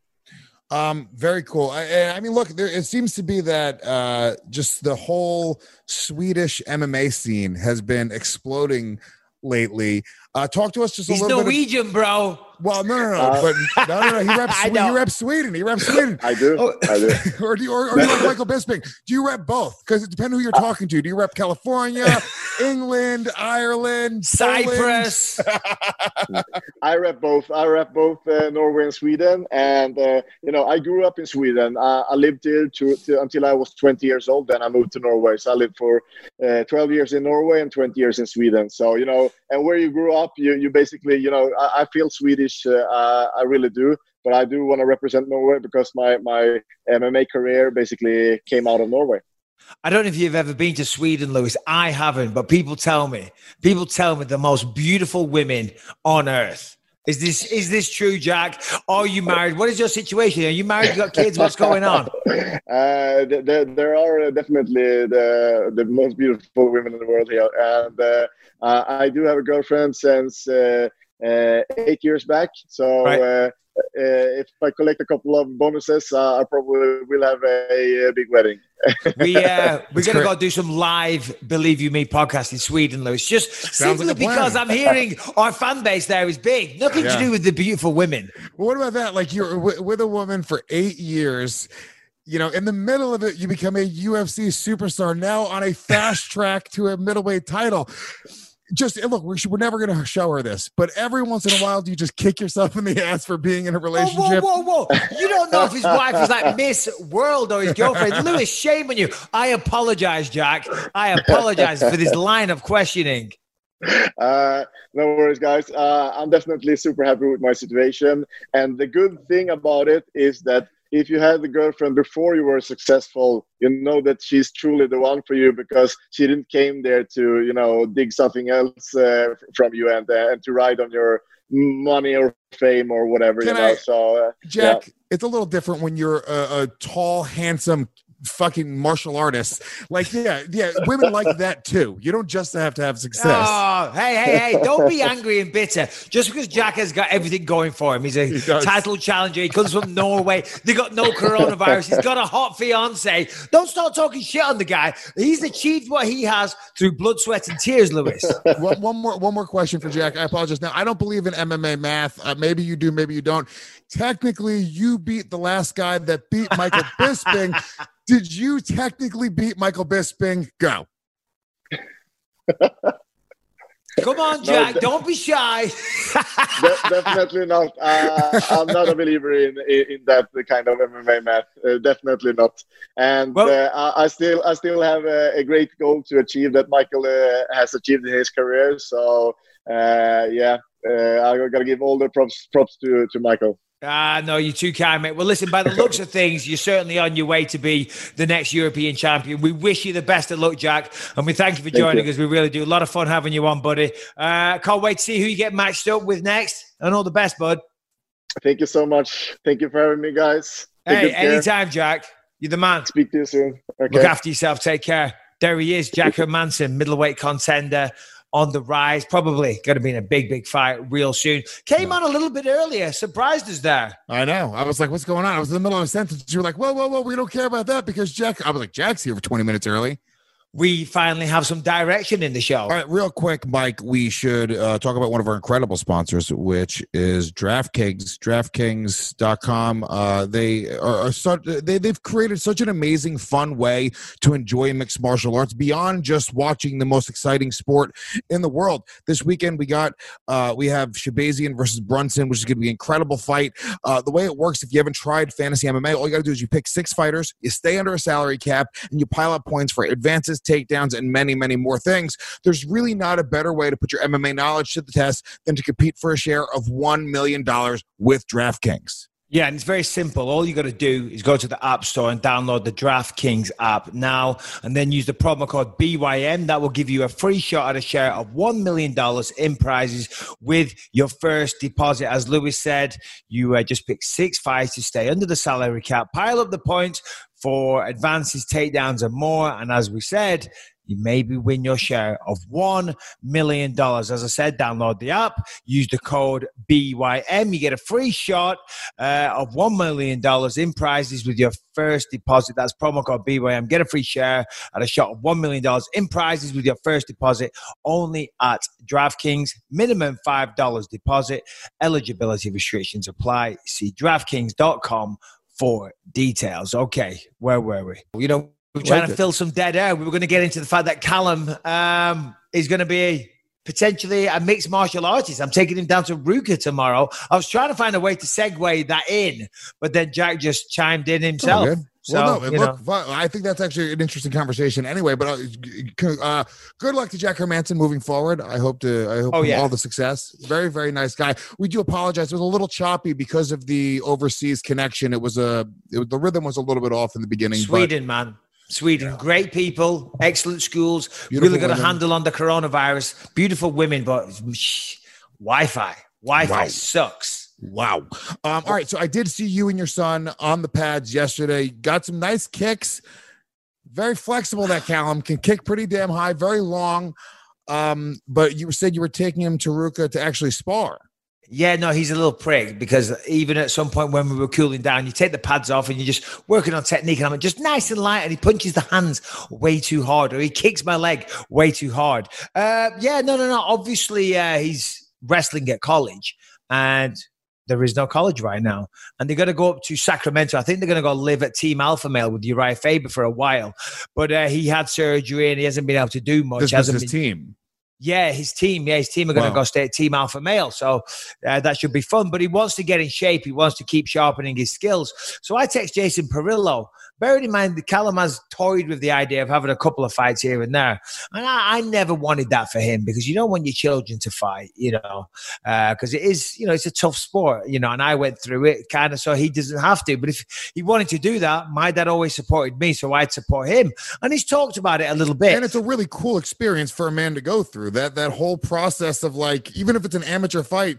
Very cool. I mean, look, it seems to be that just the whole Swedish MMA scene has been exploding lately. Talk to us just a little bit. He's Norwegian, bro. Well, no. He reps Sweden. He reps Sweden. I do. or you like Michael Bisping? Do you rep both? Because it depends who you're talking to. Do you rep California, England, Ireland, Cyprus? I rep both. Norway and Sweden. And I grew up in Sweden. I lived here until I was 20 years old. Then I moved to Norway. So I lived for 12 years in Norway and 20 years in Sweden. So and where you grew up, you basically I feel Swedish. I really do, but I do want to represent Norway because my MMA career basically came out of Norway. I don't know if you've ever been to Sweden, Lewis. I haven't, but people tell me the most beautiful women on earth. Is this true, Jack? Are you married? What is your situation? Are you married? You got kids? What's going on? There are definitely the most beautiful women in the world here, and I do have a girlfriend since 8 years back. So right. If I collect a couple of bonuses, I probably will have a big wedding. We're going to go do some live Believe You Me podcast in Sweden, Lewis. Just simply because I'm hearing our fan base there is big. Nothing to do with the beautiful women. Well, what about that? Like you're with a woman for 8 years. In the middle of it, you become a UFC superstar, now on a fast track to a middleweight title. Just look, we're never going to show her this, but every once in a while, do you just kick yourself in the ass for being in a relationship? Whoa. You don't know if his wife is like Miss World or his girlfriend. Lewis, shame on you. I apologize, Jack. I apologize for this line of questioning. No worries, guys. I'm definitely super happy with my situation. And the good thing about it is that if you had the girlfriend before you were successful, you know that she's truly the one for you because she didn't came there to, dig something else from you and to ride on your money or fame or whatever. Jack, it's a little different when you're a tall, handsome fucking martial artists. Like, yeah, women like that too. You don't just have to have success. Oh, hey, don't be angry and bitter. Just because Jack has got everything going for him. He's a title challenger. He comes from Norway. They got no coronavirus. He's got a hot fiance. Don't start talking shit on the guy. He's achieved what he has through blood, sweat, and tears, Lewis. One more question for Jack. I apologize. Now, I don't believe in MMA math. Maybe you do, maybe you don't. Technically, you beat the last guy that beat Michael Bisping. Did you technically beat Michael Bisping? Go. Come on, Jack. No, don't be shy. Definitely not. I'm not a believer in that kind of MMA math. Definitely not. And I still have a great goal to achieve that Michael has achieved in his career. So I gotta give all the props to Michael. No, you're too kind, mate. Well, listen, by the looks of things, you're certainly on your way to be the next European champion. We wish you the best of luck, Jack, and we thank you for joining us. We really do. A lot of fun having you on, buddy. Can't wait to see who you get matched up with next, and all the best, bud. Thank you so much. Thank you for having me, guys. Hey, anytime, Jack. You're the man. Speak to you soon. Okay. Look after yourself. Take care. There he is, Jack Hermansson, middleweight contender. On the rise, probably going to be in a big fight real soon. Came on a little bit earlier, surprised us there. I know. I was like, what's going on? I was in the middle of a sentence. You were like, whoa, we don't care about that because Jack. I was like, Jack's here for 20 minutes early. We finally have some direction in the show. All right, real quick, Mike, we should talk about one of our incredible sponsors, which is DraftKings, DraftKings.com. They've created such an amazing, fun way to enjoy mixed martial arts beyond just watching the most exciting sport in the world. This weekend, we have Shabazian versus Brunson, which is going to be an incredible fight. The way it works, if you haven't tried fantasy MMA, all you got to do is you pick 6 fighters, you stay under a salary cap, and you pile up points for advances, takedowns, and many, many more things. There's really not a better way to put your MMA knowledge to the test than to compete for a share of $1 million with DraftKings. Yeah, and it's very simple. All you got to do is go to the App Store and download the DraftKings app now, and then use the promo code BYM. That will give you a free shot at a share of $1 million in prizes with your first deposit. As Lewis said, you just pick 6 fights to stay under the salary cap, pile up the points for advances, takedowns, and more. And as we said, you maybe win your share of $1 million. As I said, download the app, use the code BYM. You get a free shot of $1 million in prizes with your first deposit. That's promo code BYM. Get a free share at a shot of $1 million in prizes with your first deposit only at DraftKings. Minimum $5 deposit. Eligibility restrictions apply. See DraftKings.com for details. Okay, where were we? We're trying to fill some dead air. We were going to get into the fact that Callum is going to be potentially a mixed martial artist. I'm taking him down to Ruka tomorrow. I was trying to find a way to segue that in, but then Jack just chimed in himself. So, I think that's actually an interesting conversation anyway, but good luck to Jack Hermansson moving forward. I hope him all the success. Very, very nice guy. We do apologize. It was a little choppy because of the overseas connection. The rhythm was a little bit off in the beginning. Sweden, great people, excellent schools, beautiful really got women. a handle on the coronavirus, beautiful women, but Wi-Fi sucks. Wow. All right, so I did see you and your son on the pads yesterday. Got some nice kicks. Very flexible, that Callum. Can kick pretty damn high, very long. But you said you were taking him to Ruka to actually spar. Yeah, no, he's a little prick because even at some point when we were cooling down, you take the pads off and you're just working on technique and I'm just nice and light and he punches the hands way too hard or he kicks my leg way too hard. No. Obviously, he's wrestling at college and there is no college right now. And they're going to go up to Sacramento. I think they're going to go live at Team Alpha Male with Uriah Faber for a while. But he had surgery and he hasn't been able to do much. This was his team. Yeah, his team are going to go stay at Team Alpha Male. So that should be fun. But he wants to get in shape. He wants to keep sharpening his skills. So I text Jason Perillo. Bearing in mind, Callum has toyed with the idea of having a couple of fights here and there. And I never wanted that for him because you don't want your children to fight, because it is, it's a tough sport, and I went through it kind of so he doesn't have to. But if he wanted to do that, my dad always supported me, so I'd support him. And he's talked about it a little bit. And it's a really cool experience for a man to go through, that whole process of like, even if it's an amateur fight,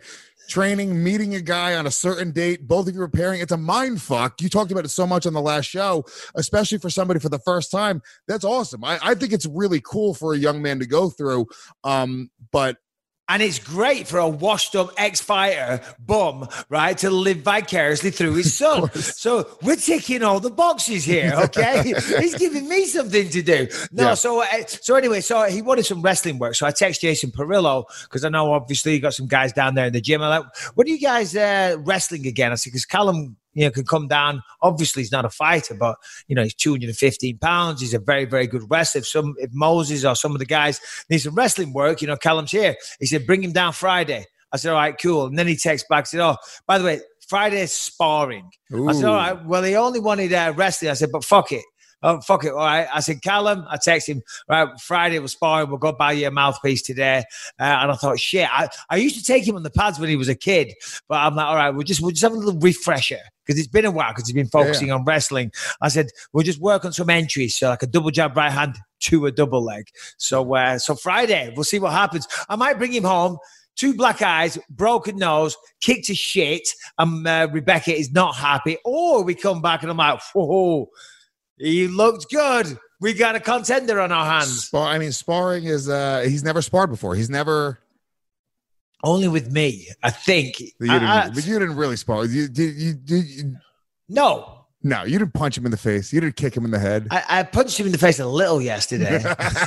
training, meeting a guy on a certain date, both of you preparing. It's a mind fuck. You talked about it so much on the last show, especially for somebody for the first time. That's awesome. I think it's really cool for a young man to go through. And it's great for a washed-up ex-fighter bum, right, to live vicariously through his son. So we're ticking all the boxes here, okay? He's giving me something to do. No, yeah. So anyway, so he wanted some wrestling work. So I text Jason Perillo because I know obviously you got some guys down there in the gym. I'm like, when are you guys wrestling again? I said, because Callum, can come down. Obviously, he's not a fighter, but, he's 215 pounds. He's a very, very good wrestler. If Moses or some of the guys need some wrestling work, Callum's here. He said, bring him down Friday. I said, all right, cool. And then he texts back, said, oh, by the way, Friday's sparring. Ooh. I said, all right, well, he only wanted wrestling. I said, but fuck it. Oh, fuck it. All right. I said, Callum, I text him, right, Friday was sparring. We'll go buy you a mouthpiece today. And I thought, shit, I used to take him on the pads when he was a kid, but I'm like, all right, we'll just have a little refresher because it's been a while because he's been focusing on wrestling. I said, we'll just work on some entries. So like a double jab right hand to a double leg. So Friday, we'll see what happens. I might bring him home. 2 black eyes, broken nose, kicked to shit. And Rebecca is not happy. Or we come back and I'm like, whoa. He looked good. We got a contender on our hands. Sparring is he's never sparred before. He's never only with me, I think. But you didn't really spar. You No. No, you didn't punch him in the face. You didn't kick him in the head. I punched him in the face a little yesterday.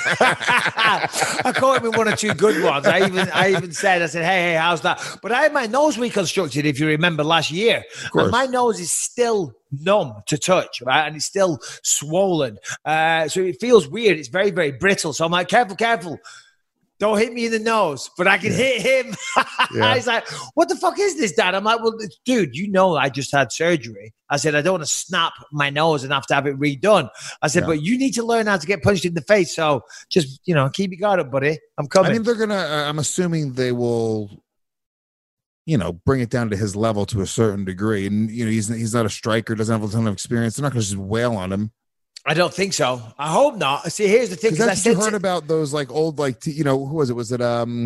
I caught him in 1 or 2 good ones. I even said, hey, how's that? But I had my nose reconstructed, if you remember, last year. And my nose is still numb to touch, right? And it's still swollen. So it feels weird. It's very, very brittle. So I'm like, careful. Don't hit me in the nose, but I can hit him. He's like, what the fuck is this, Dad? I'm like, well, dude, I just had surgery. I said, I don't want to snap my nose and have to have it redone. I said, but you need to learn how to get punched in the face. So just, keep your guard up, buddy. I'm coming. They're going to, I'm assuming they will, bring it down to his level to a certain degree. And, he's not a striker, doesn't have a ton of experience. They're not going to just wail on him. I don't think so. I hope not. See, here's the thing. Because I heard about those old, who was it? Was it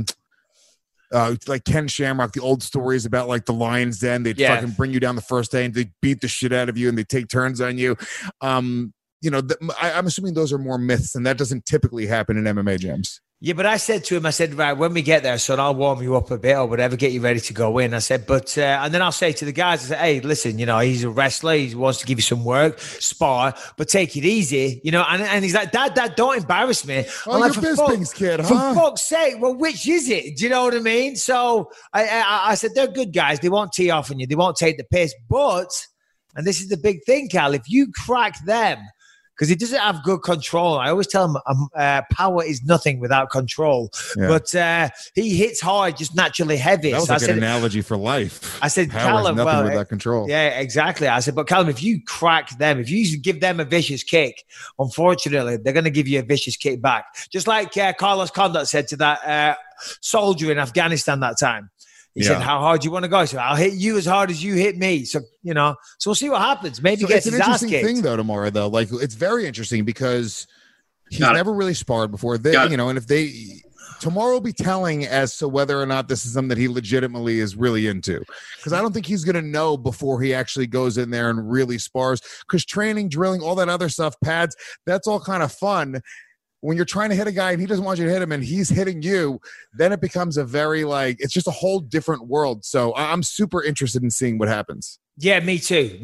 like Ken Shamrock, the old stories about the Lion's Den? They'd fucking bring you down the first day and they'd beat the shit out of you and they take turns on you. I'm assuming those are more myths and that doesn't typically happen in MMA gyms. Yeah, but I said to him, right, when we get there, son, I'll warm you up a bit or whatever, get you ready to go in. I said, but, and then I'll say to the guys, I said, hey, listen, he's a wrestler. He wants to give you some work, spar, but take it easy, and he's like, Dad, don't embarrass me. Oh, you're Bisping's kid, huh? For fuck's sake, well, which is it? Do you know what I mean? So I said, they're good guys. They won't tee off on you. They won't take the piss. But, and this is the big thing, Cal, if you crack them, because he doesn't have good control. I always tell him power is nothing without control. Yeah. But he hits hard, just naturally heavy. That was an analogy for life. I said, power Callum, is nothing without control. Yeah, exactly. I said, but Callum, if you crack them, if you give them a vicious kick, unfortunately, they're going to give you a vicious kick back. Just like Carlos Condit said to that soldier in Afghanistan that time. He said, how hard do you want to go? I said, I'll hit you as hard as you hit me. So, so we'll see what happens. Maybe he gets his ass kicked. It's an interesting thing, though, tomorrow, though. It's very interesting because he's never really sparred before. And if tomorrow will be telling as to whether or not this is something that he legitimately is really into. Because I don't think he's going to know before he actually goes in there and really spars. Because training, drilling, all that other stuff, pads, that's all kind of fun. When you're trying to hit a guy and he doesn't want you to hit him and he's hitting you, then it becomes a very it's just a whole different world. So I'm super interested in seeing what happens. Yeah, me too.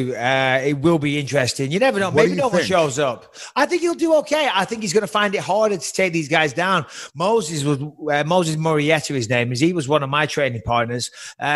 It will be interesting. You never know. Maybe no one shows up. I think he'll do okay. I think he's going to find it harder to take these guys down. Moses Morietta, his name is. He was one of my training partners.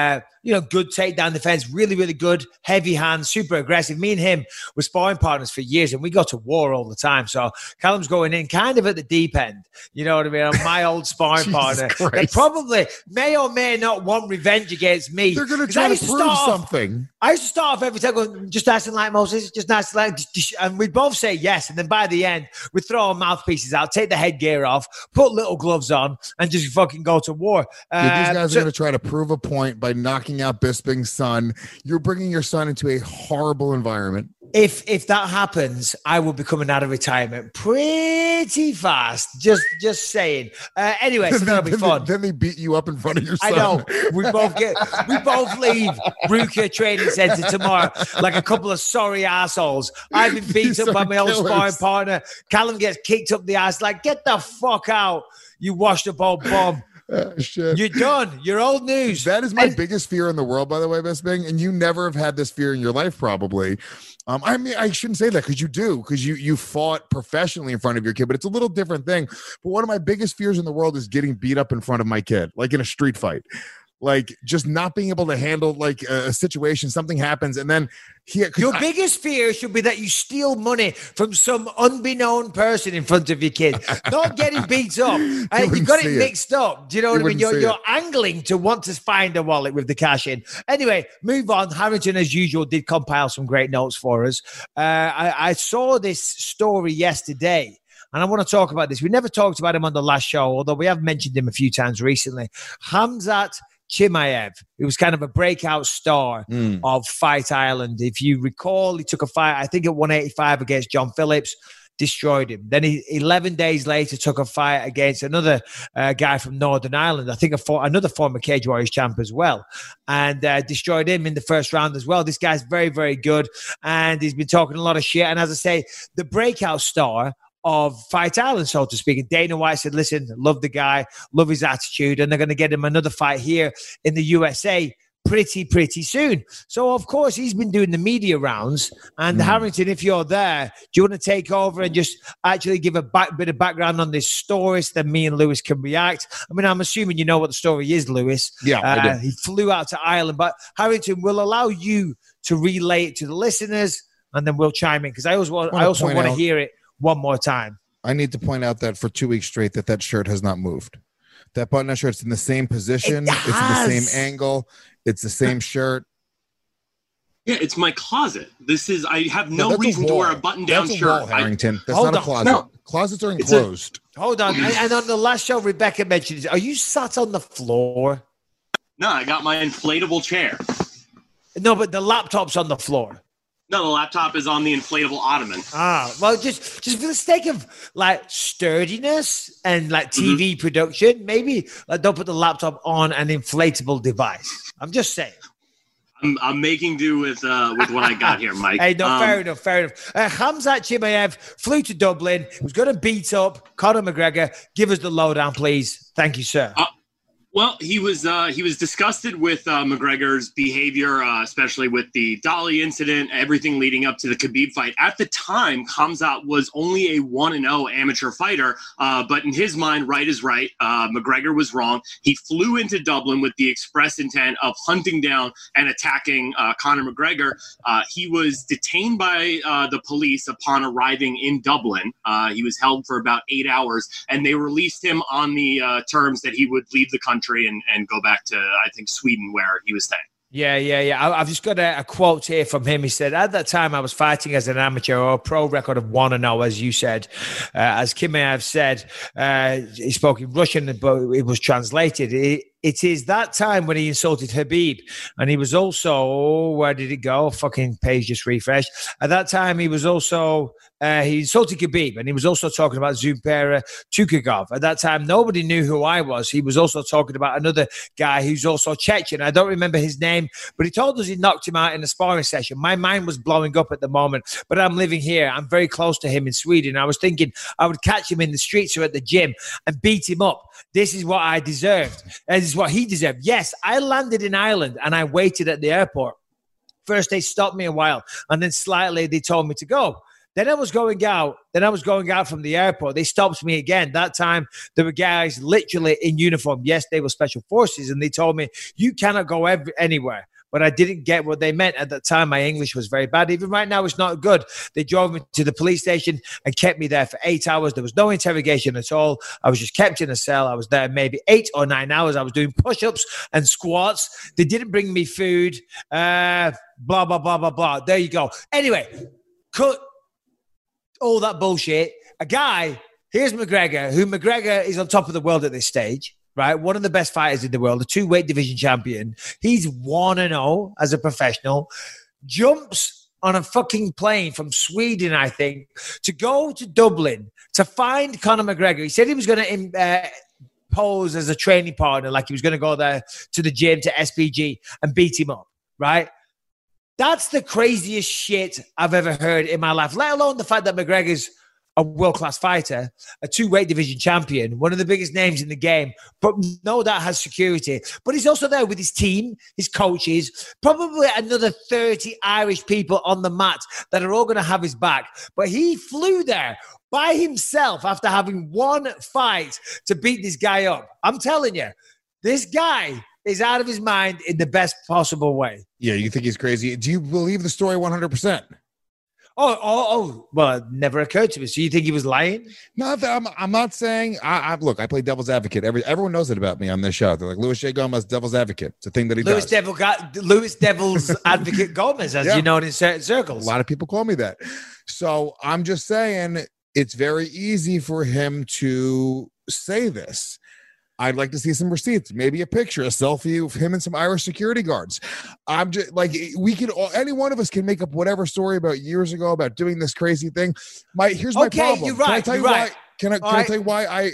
Good takedown defense, really, really good, heavy hands, super aggressive. Me and him were sparring partners for years, and we got to war all the time. So Callum's going in kind of at the deep end. You know what I mean? I'm my old sparring partner. They probably may or may not want revenge against me. They're going to try to prove something. I used to start off every time going, just nice and like Moses, just nice and like, and we'd both say yes. And then by the end, we'd throw our mouthpieces out, take the headgear off, put little gloves on, and just fucking go to war. These guys are going to try to prove a point by knocking out Bisping's son. You're bringing your son into a horrible environment. If that happens, I will be coming out of retirement pretty fast. Just saying. Anyway, so that'll be fun. Then they beat you up in front of your son. I know. We both leave Ruka Training Centre tomorrow like a couple of sorry assholes. I've been beat up by my old sparring partner. Callum gets kicked up the ass. Like, get the fuck out, you washed up old bum. Shit. You're done. You're old news. That is my biggest fear in the world, by the way, Best Bing. And you never have had this fear in your life, probably. I mean, I shouldn't say that because you do, because you fought professionally in front of your kid, but it's a little different thing. But one of my biggest fears in the world is getting beat up in front of my kid, like in a street fight. Like just not being able to handle like a situation, something happens, and then your biggest fear should be that you steal money from some unbeknown person in front of your kid, not getting beat up. You got it mixed up. Do you know what I mean? You're angling to want to find a wallet with the cash in. Anyway, move on. Harrington, as usual, did compile some great notes for us. I saw this story yesterday. And I want to talk about this. We never talked about him on the last show, although we have mentioned him a few times recently. Khamzat Chimaev, who was kind of a breakout star of Fight Island. If you recall, he took a fight, I think at 185 against John Phillips, destroyed him. Then he 11 days later took a fight against another guy from Northern Ireland, I think another former Cage Warriors champ as well, and destroyed him in the first round as well. This guy's very, very good, and he's been talking a lot of shit. And as I say, the breakout star of Fight Island, so to speak. And Dana White said, listen, love the guy, love his attitude, and they're going to get him another fight here in the USA pretty soon. So, of course, he's been doing the media rounds. And Harrington, if you're there, do you want to take over and just actually give a bit of background on this story so that me and Lewis can react? I mean, I'm assuming you know what the story is, Lewis. Yeah, I do. He flew out to Ireland. But Harrington, will allow you to relay it to the listeners, and then we'll chime in, because I also want to hear it one more time. I need to point out that for 2 weeks straight that shirt has not moved. That button-up shirt's in the same position. It's in the same angle. It's the same shirt. Yeah, it's my closet. I have no reason to wear a button-down shirt. Wall, Harrington. That's not a closet. No. Closets are enclosed. Hold on. And on the last show, Rebecca mentioned, are you sat on the floor? No, I got my inflatable chair. No, but the laptop's on the floor. No, the laptop is on the inflatable ottoman. Well, just for the sake of like sturdiness and like TV production, maybe like don't put the laptop on an inflatable device. I'm just saying. I'm making do with what I got here, Mike. Hey, no, fair enough. Khamzat Chimaev flew to Dublin. He was going to beat up Conor McGregor. Give us the lowdown, please. Thank you, sir. Well, he was disgusted with McGregor's behavior, especially with the Dolly incident, everything leading up to the Khabib fight. At the time, Khamzat was only a 1-0 amateur fighter, but in his mind, right is right. McGregor was wrong. He flew into Dublin with the express intent of hunting down and attacking Conor McGregor. He was detained by the police upon arriving in Dublin. He was held for about 8 hours, and they released him on the terms that he would leave the country and go back to, I think, Sweden, where he was staying. Yeah. I've just got a quote here from him. He said, at that time, I was fighting as an amateur, or a pro record of 1-0, as you said. As Chimaev said, he spoke in Russian, but it was translated. It is that time when he insulted Khabib. And he was also, where did it go? Fucking page just refreshed. At that time, he was also, he insulted Khabib. And he was also talking about Zubair Tukhugov. At that time, nobody knew who I was. He was also talking about another guy who's also Chechen. I don't remember his name, but he told us he knocked him out in a sparring session. My mind was blowing up at the moment, but I'm living here. I'm very close to him in Sweden. I was thinking I would catch him in the streets or at the gym and beat him up. This is what I deserved. And this is what he deserved. Yes, I landed in Ireland and I waited at the airport. First, they stopped me a while, and then slightly they told me to go. Then I was going out from the airport. They stopped me again. That time, there were guys literally in uniform. Yes, they were special forces, and they told me, you cannot go anywhere. But I didn't get what they meant. At that time, my English was very bad. Even right now, it's not good. They drove me to the police station and kept me there for 8 hours. There was no interrogation at all. I was just kept in a cell. I was there maybe 8 or 9 hours. I was doing push-ups and squats. They didn't bring me food. Blah, blah, blah, blah, blah. There you go. Anyway, cut all that bullshit. Here's McGregor, who McGregor is on top of the world at this stage. Right, one of the best fighters in the world, a 2-weight division champion. He's 1-0 as a professional. Jumps on a fucking plane from Sweden, I think, to go to Dublin to find Conor McGregor. He said he was going to pose as a training partner, like he was going to go there to the gym, to SBG, and beat him up, right? That's the craziest shit I've ever heard in my life, let alone the fact that McGregor's a world-class fighter, a 2-weight division champion, one of the biggest names in the game, but no doubt has security. But he's also there with his team, his coaches, probably another 30 Irish people on the mat that are all going to have his back. But he flew there by himself after having one fight to beat this guy up. I'm telling you, this guy is out of his mind in the best possible way. Yeah, you think he's crazy. Do you believe the story 100%? Well, it never occurred to me. So you think he was lying? No, I'm not saying. Look, I play devil's advocate. Everyone knows it about me on this show. They're like, Luis J. Gomez, devil's advocate. It's a thing that he does. Louis Devil's Advocate Gomez, as you know it in certain circles. A lot of people call me that. So I'm just saying it's very easy for him to say this. I'd like to see some receipts, maybe a picture, a selfie of him and some Irish security guards. I'm just like, any one of us can make up whatever story about years ago about doing this crazy thing. Here's my problem. You're right. Can I tell you why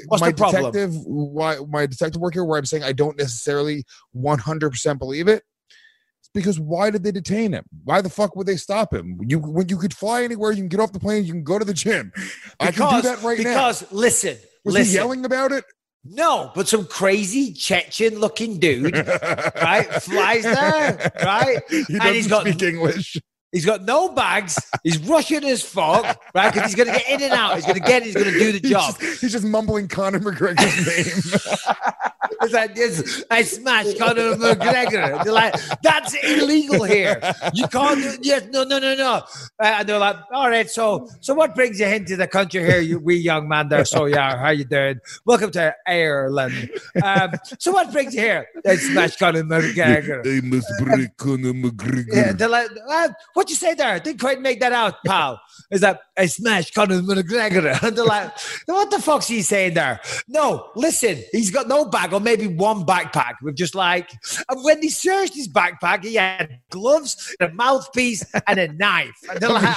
my detective work here, where I'm saying I don't necessarily 100% believe it? It's because why did they detain him? Why the fuck would they stop him? When you could fly anywhere, you can get off the plane, you can go to the gym. I can do that now. Because listen, was he yelling about it? No, but some crazy Chechen-looking dude, right, flies there, right? He doesn't speak English. He's got no bags. He's Russian as fuck, right? Because he's going to get in and out. He's going to do the job. He's just mumbling Conor McGregor's name. It's like this. I smashed Conor McGregor. They're like, that's illegal here. You can't do. Yes, no. And they're like, all right. So what brings you into the country here, you wee young man there? So yeah, how you doing? Welcome to Ireland. So what brings you here? I smashed Conor McGregor. They must break Conor McGregor. Yeah, they're like, what you say there? Didn't quite make that out, pal. Is that I smashed Conor McGregor? And they're like, what the fuck's he saying there? No, listen, he's got no bag or maybe one backpack with just like, and when they searched his backpack, he had gloves, a mouthpiece, and a knife. And they're like,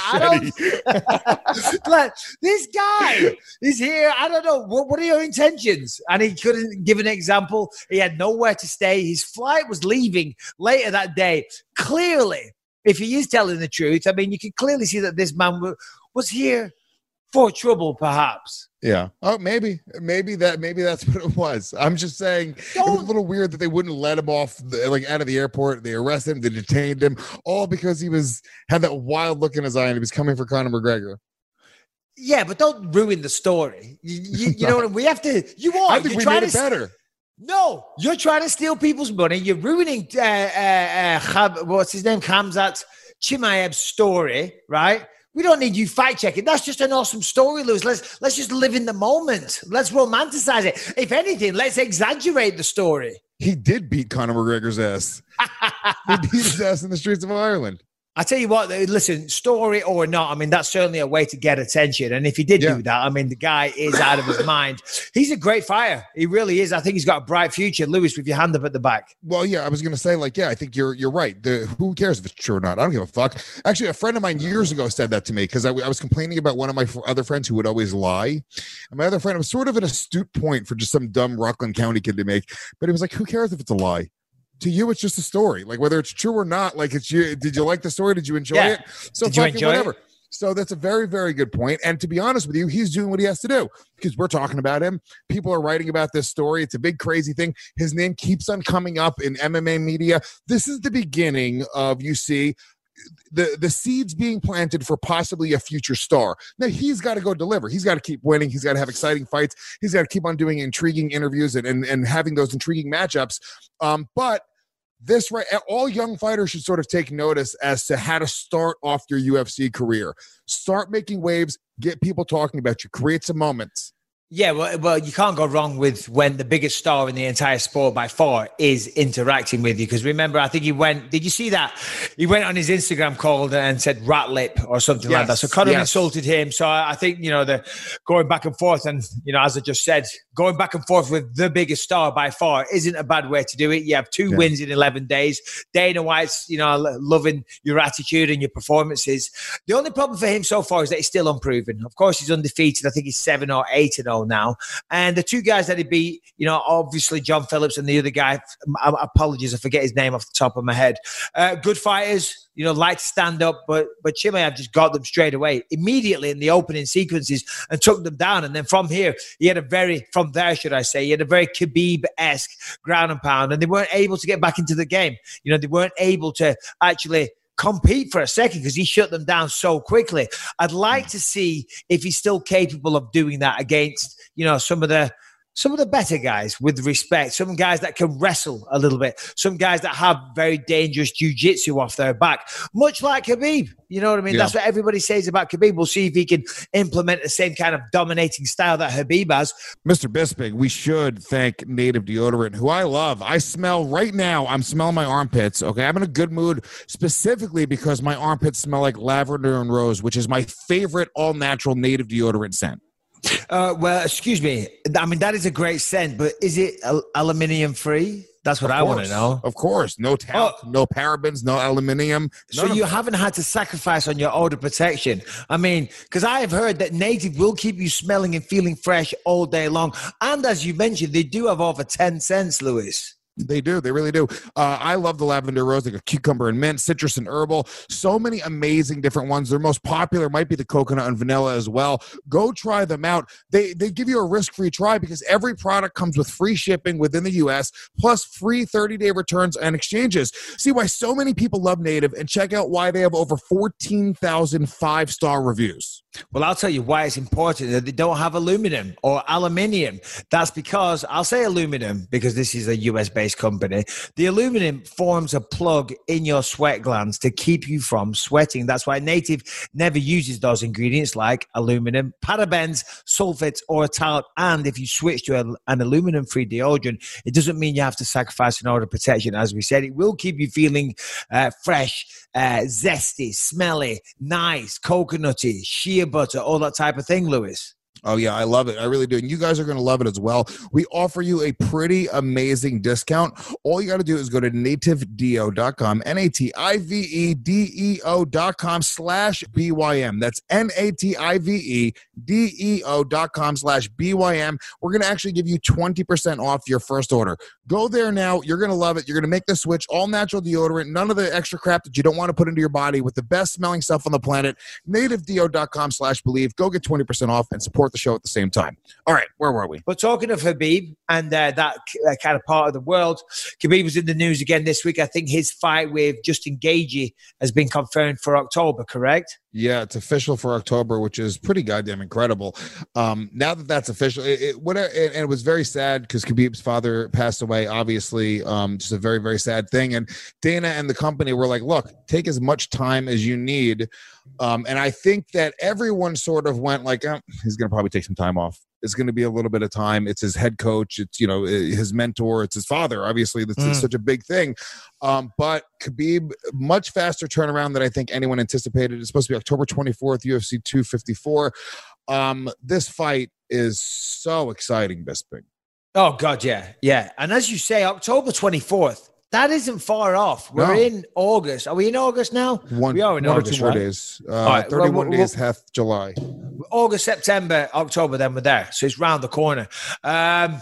like, this guy is here. I don't know. What are your intentions? And he couldn't give an example. He had nowhere to stay. His flight was leaving later that day. Clearly, if he is telling the truth, I mean, you can clearly see that this man was here for trouble, perhaps. Yeah. Oh, maybe that's what it was. I'm just saying it was a little weird that they wouldn't let him off, out of the airport. They arrested him, they detained him, all because he had that wild look in his eye and he was coming for Conor McGregor. Yeah, but don't ruin the story. You know what I mean? We have to. I think we made it better. No, you're trying to steal people's money. You're ruining what's his name, Khamzat Chimaev's story, right? We don't need you fact checking. That's just an awesome story, Lewis. Let's just live in the moment. Let's romanticize it. If anything, let's exaggerate the story. He did beat Conor McGregor's ass. He beat his ass in the streets of Ireland. I tell you what, listen, story or not, I mean, that's certainly a way to get attention. And if he did do that, I mean, the guy is out of his mind. He's a great fighter. He really is. I think he's got a bright future. Lewis, with your hand up at the back. Well, yeah, I was going to say, I think you're right. Who cares if it's true or not? I don't give a fuck. Actually, a friend of mine years ago said that to me because I was complaining about one of my other friends who would always lie. And my other friend was sort of an astute point for just some dumb Rockland County kid to make. But he was like, who cares if it's a lie? To you, it's just a story. Like, whether it's true or not, did you like the story? Did you enjoy it? So did you enjoy whatever. It? So that's a very, very good point. And to be honest with you, he's doing what he has to do because we're talking about him. People are writing about this story. It's a big, crazy thing. His name keeps on coming up in MMA media. This is the beginning of, you see, the seeds being planted for possibly a future star. Now he's got to go deliver. He's got to keep winning. He's got to have exciting fights. He's got to keep on doing intriguing interviews and having those intriguing matchups. But all young fighters should sort of take notice as to how to start off your UFC career. Start making waves, get people talking about you, create some moments. Yeah, well, you can't go wrong with when the biggest star in the entire sport by far is interacting with you. Because remember, I think did you see that? He went on his Instagram call and said rat lip or something like that. So Conor insulted him. So I think, they're going back and forth. And, as I just said, going back and forth with the biggest star by far isn't a bad way to do it. You have 2 wins in 11 days. Dana White's, loving your attitude and your performances. The only problem for him so far is that he's still unproven. Of course, he's undefeated. I think he's 7 or 8-0 now. And the 2 guys that he beat, obviously John Phillips and the other guy, apologies, I forget his name off the top of my head. Good fighters, like to stand up, but Chimaev just got them straight away, immediately in the opening sequences and took them down. And then from there, he had a very Khabib-esque ground and pound, and they weren't able to get back into the game. They weren't able to actually compete for a second because he shut them down so quickly. I'd like to see if he's still capable of doing that against, some of the better guys with respect, some guys that can wrestle a little bit, some guys that have very dangerous jiu-jitsu off their back, much like Khabib. You know what I mean? Yeah. That's what everybody says about Khabib. We'll see if he can implement the same kind of dominating style that Khabib has. Mr. Bisping, we should thank Native Deodorant, who I love. I smell right now. I'm smelling my armpits. Okay, I'm in a good mood specifically because my armpits smell like lavender and rose, which is my favorite all-natural native deodorant scent. Well, excuse me. I mean, that is a great scent, but is it aluminium free? That's what I want to know. Of course. No talc, no parabens, no aluminium. So you haven't had to sacrifice on your odor protection. I mean, because I have heard that Native will keep you smelling and feeling fresh all day long. And as you mentioned, they do have over 10 scents, Lewis. They do. They really do. I love the lavender rose, like a cucumber and mint, citrus and herbal. So many amazing different ones. Their most popular might be the coconut and vanilla as well. Go try them out. They give you a risk-free try because every product comes with free shipping within the U.S., plus free 30-day returns and exchanges. See why so many people love Native, and check out why they have over 14,000 5-star reviews. Well, I'll tell you why it's important that they don't have aluminum or aluminium. That's because, I'll say aluminum because this is a US-based company. The aluminum forms a plug in your sweat glands to keep you from sweating. That's why Native never uses those ingredients like aluminum, parabens, sulfates, or a talc. And if you switch to an aluminum-free deodorant, it doesn't mean you have to sacrifice an odor protection. As we said, it will keep you feeling fresh, zesty, smelly, nice, coconutty, shea butter, all that type of thing, Lewis. Oh, yeah, I love it. I really do. And you guys are going to love it as well. We offer you a pretty amazing discount. All you got to do is go to nativedeo.com, nativedeo.com/BYM. That's nativedeo.com/BYM. We're going to actually give you 20% off your first order. Go there now. You're going to love it. You're going to make the switch. All natural deodorant. None of the extra crap that you don't want to put into your body with the best smelling stuff on the planet. nativedeo.com/believe. Go get 20% off and support the show at the same time. All right, where were we? But talking of Khabib and that kind of part of the world, Khabib was in the news again this week. I think his fight with Justin Gaethje has been confirmed for October, correct? Yeah, it's official for October, which is pretty goddamn incredible. Now that that's official, it was very sad because Khabib's father passed away, obviously, just a very, very sad thing. And Dana and the company were like, look, take as much time as you need. And I think that everyone sort of went like, he's going to probably take some time off. It's going to be a little bit of time. It's his head coach. It's, his mentor. It's his father. Obviously, that's such a big thing. But Khabib, much faster turnaround than I think anyone anticipated. It's supposed to be October 24th, UFC 254. This fight is so exciting, Bisping. Oh, God, yeah. Yeah. And as you say, October 24th, that isn't far off. We're in August. Are we in August now? We are in August, 1 or 2 more days. 31 days, half July. August, September, October, then we're there. So it's round the corner. And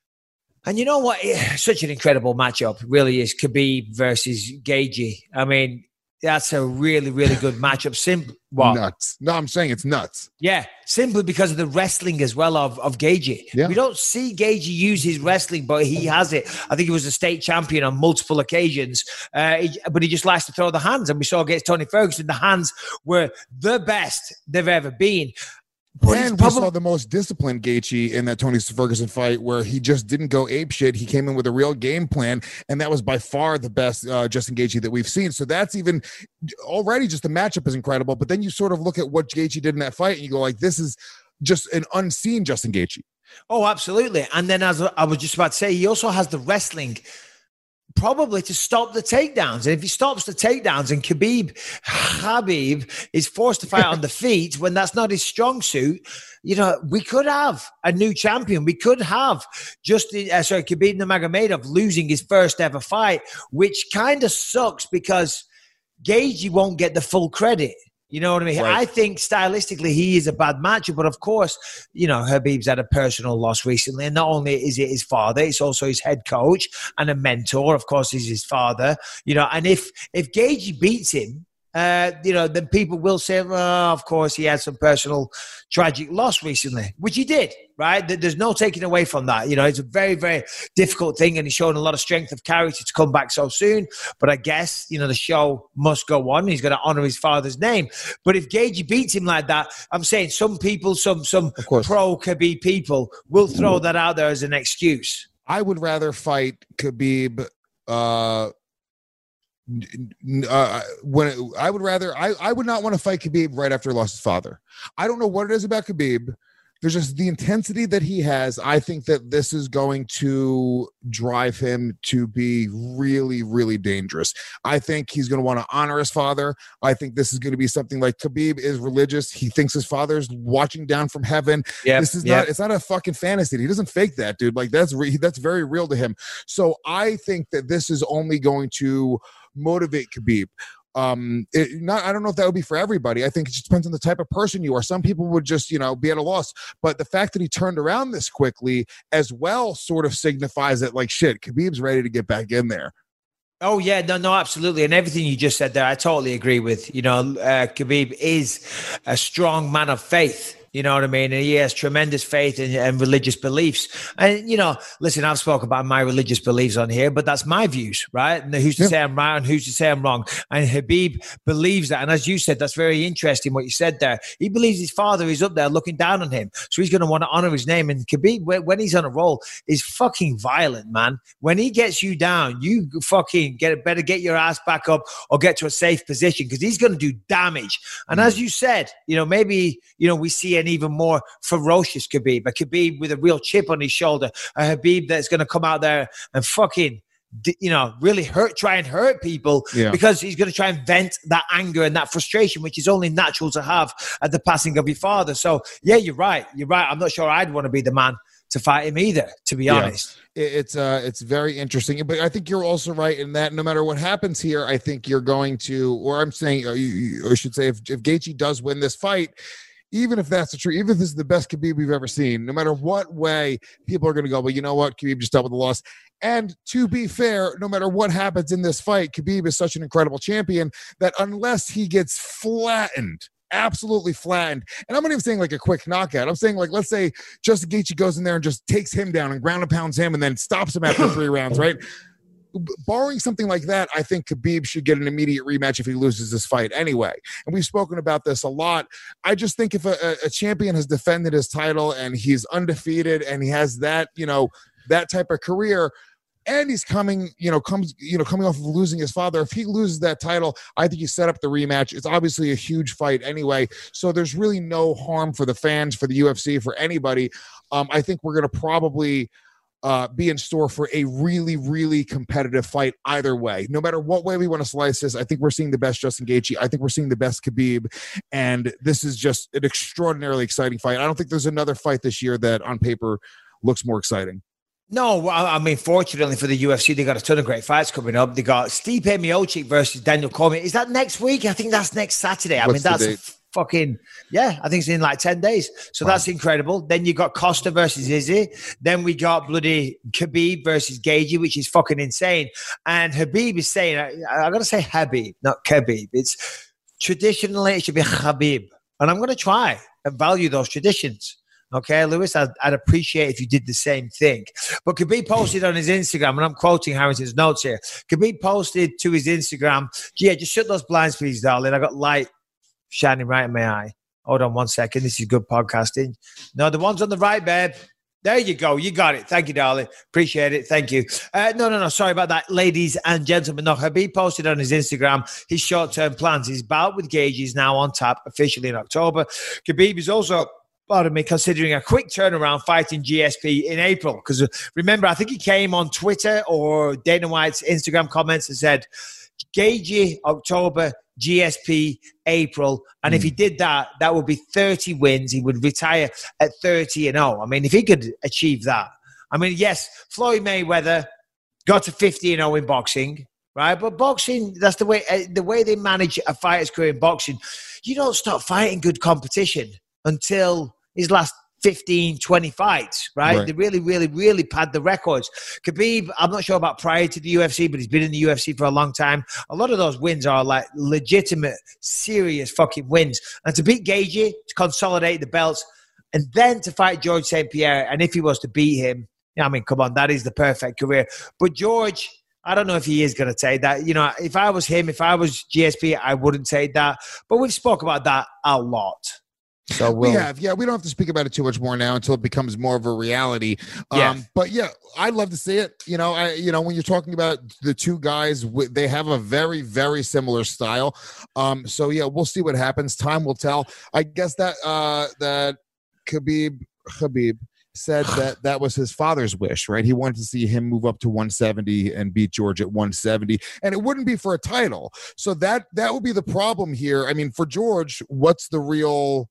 you know what? Such an incredible matchup. It really is. Khabib versus Gaethje. I mean, that's a really, really good matchup. Nuts. No, I'm saying it's nuts. Yeah, simply because of the wrestling as well of Gaethje. Yeah. We don't see Gaethje use his wrestling, but he has it. I think he was a state champion on multiple occasions, but he just likes to throw the hands. And we saw against Tony Ferguson, the hands were the best they've ever been. And we saw the most disciplined Gaethje in that Tony Ferguson fight where he just didn't go apeshit. He came in with a real game plan, and that was by far the best Justin Gaethje that we've seen. So that's even already just the matchup is incredible. But then you sort of look at what Gaethje did in that fight, and you go like, this is just an unseen Justin Gaethje. Oh, absolutely. And then, as I was just about to say, he also has the wrestling probably to stop the takedowns. And if he stops the takedowns and Habib is forced to fight on the feet when that's not his strong suit, you know, we could have a new champion. We could have Khabib Nurmagomedov losing his first ever fight, which kind of sucks because Gaethje won't get the full credit. You know what I mean? Right. I think stylistically he is a bad matchup, but of course, you know, Habib's had a personal loss recently. And not only is it his father, it's also his head coach and a mentor. Of course, he's his father. You know, and if Gaethje beats him, you know, then people will say, well, of course, he had some personal tragic loss recently, which he did, right? There's no taking away from that. You know, it's a very, very difficult thing, and he's shown a lot of strength of character to come back so soon. But I guess, you know, the show must go on. He's going to honor his father's name. But if Gaethje beats him like that, I'm saying some people, some pro-Khabib people will throw that out there as an excuse. I would rather fight Khabib I would not want to fight Khabib right after he lost his father. I don't know what it is about Khabib. There's just the intensity that he has. I think that this is going to drive him to be really, really dangerous. I think he's going to want to honor his father. I think this is going to be something like Khabib is religious. He thinks his father's watching down from heaven. This is not, it's not a fucking fantasy. He doesn't fake that, dude. Like that's very real to him. So I think that this is only going to motivate Khabib. I don't know if that would be for everybody. I think it just depends on the type of person you are. Some people would just, you know, be at a loss. But the fact that he turned around this quickly as well sort of signifies that, like, shit, Khabib's ready to get back in there. Oh, yeah, no, absolutely. And everything you just said there, I totally agree with. You know, Khabib is a strong man of faith. You know what I mean? And he has tremendous faith and religious beliefs. And, you know, listen, I've spoken about my religious beliefs on here, but that's my views, right? And who's to say I'm right and who's to say I'm wrong? And Khabib believes that. And as you said, that's very interesting what you said there. He believes his father is up there looking down on him. So he's going to want to honor his name. And Khabib, when he's on a roll, is fucking violent, man. When he gets you down, you fucking better get your ass back up or get to a safe position because he's going to do damage. And as you said, you know, maybe, you know, we see an even more ferocious Khabib, a Khabib with a real chip on his shoulder, a Khabib that's going to come out there and fucking, you know, really try and hurt people because he's going to try and vent that anger and that frustration, which is only natural to have at the passing of your father. So, yeah, you're right. I'm not sure I'd want to be the man to fight him either, to be honest. It's very interesting, but I think you're also right in that no matter what happens here, I think you're going to, or I'm saying, I should say, if Gaethje does win this fight, even if that's the truth, even if this is the best Khabib we've ever seen, no matter what way, people are going to go, well, you know what? Khabib just dealt with the loss. And to be fair, no matter what happens in this fight, Khabib is such an incredible champion that unless he gets flattened, absolutely flattened, and I'm not even saying like a quick knockout. I'm saying like, let's say Justin Gaethje goes in there and just takes him down and ground and pounds him and then stops him after 3 rounds, right? Barring something like that, I think Khabib should get an immediate rematch if he loses this fight anyway. And we've spoken about this a lot. I just think if a champion has defended his title and he's undefeated and he has that, you know, that type of career, and he's coming off of losing his father, if he loses that title, I think you set up the rematch. It's obviously a huge fight anyway. So there's really no harm for the fans, for the UFC, for anybody. I think we're going to probably be in store for a really, really competitive fight either way. No matter what way we want to slice this, I think we're seeing the best Justin Gaethje. I think we're seeing the best Khabib. And this is just an extraordinarily exciting fight. I don't think there's another fight this year that on paper looks more exciting. No, I mean, fortunately for the UFC, they got a ton of great fights coming up. They got Stipe Miocic versus Daniel Cormier. Is that next week? I think that's next Saturday. I mean, that's fucking, I think it's in like 10 days. So that's incredible. Then you got Costa versus Izzy. Then we got bloody Khabib versus Gaethje, which is fucking insane. And Habib is saying, I got to say Habib, not Khabib. It's traditionally, it should be Khabib. And I'm going to try and value those traditions. Okay, Lewis, I'd appreciate if you did the same thing. But Khabib posted on his Instagram, and I'm quoting Harrington's notes here. Khabib posted to his Instagram, just shut those blinds, please, darling. I got light shining right in my eye. Hold on 1 second. This is good podcasting. No, the one's on the right, babe. There you go. You got it. Thank you, darling. Appreciate it. Thank you. No. Sorry about that, ladies and gentlemen. No, Khabib posted on his Instagram his short-term plans. His bout with Gaethje is now on tap officially in October. Khabib is also pardon me, considering a quick turnaround fighting GSP in April. Because remember, I think he came on Twitter or Dana White's Instagram comments and said, Gagey, October, GSP, April. And if he did that, that would be 30 wins. He would retire at 30-0. I mean, if he could achieve that. I mean, yes, Floyd Mayweather got to 50-0 in boxing, right? But boxing, that's the way they manage a fighter's career in boxing. You don't stop fighting good competition until his last 15, 20 fights, right? They really, really, really pad the records. Khabib, I'm not sure about prior to the UFC, but he's been in the UFC for a long time. A lot of those wins are like legitimate, serious fucking wins. And to beat Gagey, to consolidate the belts, and then to fight George St. Pierre, and if he was to beat him, I mean, come on, that is the perfect career. But George, I don't know if he is going to take that. You know, if I was him, if I was GSP, I wouldn't take that. But we've spoke about that a lot. So we don't have to speak about it too much more now until it becomes more of a reality. But yeah, I'd love to see it. You know, when you're talking about the two guys, they have a very, very similar style. So yeah, we'll see what happens. Time will tell. I guess that Khabib said that was his father's wish, right? He wanted to see him move up to 170 and beat George at 170, and it wouldn't be for a title. So that would be the problem here. I mean, for George, what's the real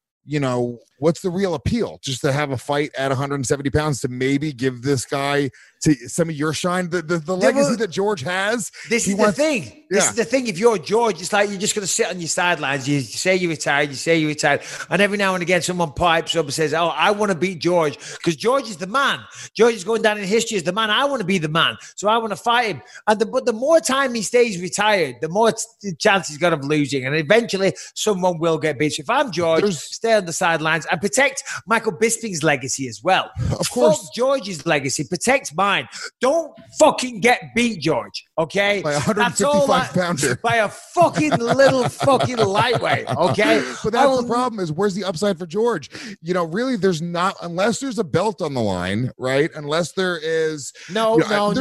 appeal? Just to have a fight at 170 pounds to maybe give this guy to some of your shine, the legacy that George has. This is the thing. This is the thing. If you're George, it's like you're just going to sit on your sidelines. You say you're retired. And every now and again, someone pipes up and says, oh, I want to beat George because George is the man. George is going down in history as the man. I want to be the man. So I want to fight him. But the more time he stays retired, the more chance he's got of losing. And eventually, someone will get beat. So if I'm George, stay on the sidelines and protect Michael Bisping's legacy as well. Of course. Fuck George's legacy. Protect mine. Don't fucking get beat, George. Okay? By a 155-pounder. By a fucking little fucking lightweight. Okay? But that's the problem is where's the upside for George? You know, really, there's not, unless there's a belt on the line, right? Unless there is. No.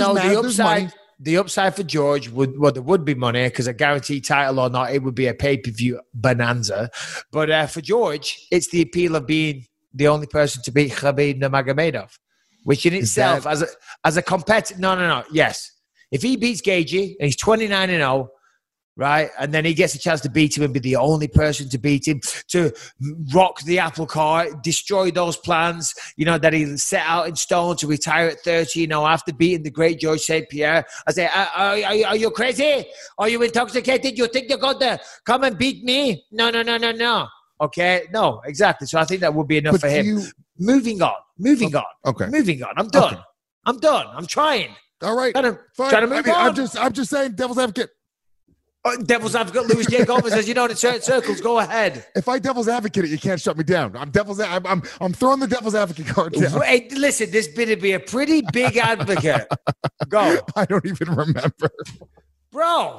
The upside for George there would be money because a guaranteed title or not, it would be a pay-per-view bonanza. But for George, it's the appeal of being the only person to beat Khabib Nurmagomedov, which in itself, as a competitor, no. Yes. If he beats Gagey and he's 29-0, right, and then he gets a chance to beat him and be the only person to beat him, to rock the apple cart, destroy those plans, you know, that he set out in stone to retire at 30, you know, after beating the great George St. Pierre. I say, are you crazy? Are you intoxicated? You think you're going to come and beat me? No. Okay, no, exactly. So I think that would be enough for him. Moving on. Okay. Moving on. I'm done. I'm trying. All right. Trying to move on. I'm just saying, devil's advocate. Devil's advocate. Louis J. Gomez says, you know, in certain circles, go ahead. If I devil's advocate it, you can't shut me down. I'm throwing the devil's advocate card down. Hey, listen, this better be a pretty big advocate. Go. I don't even remember, bro.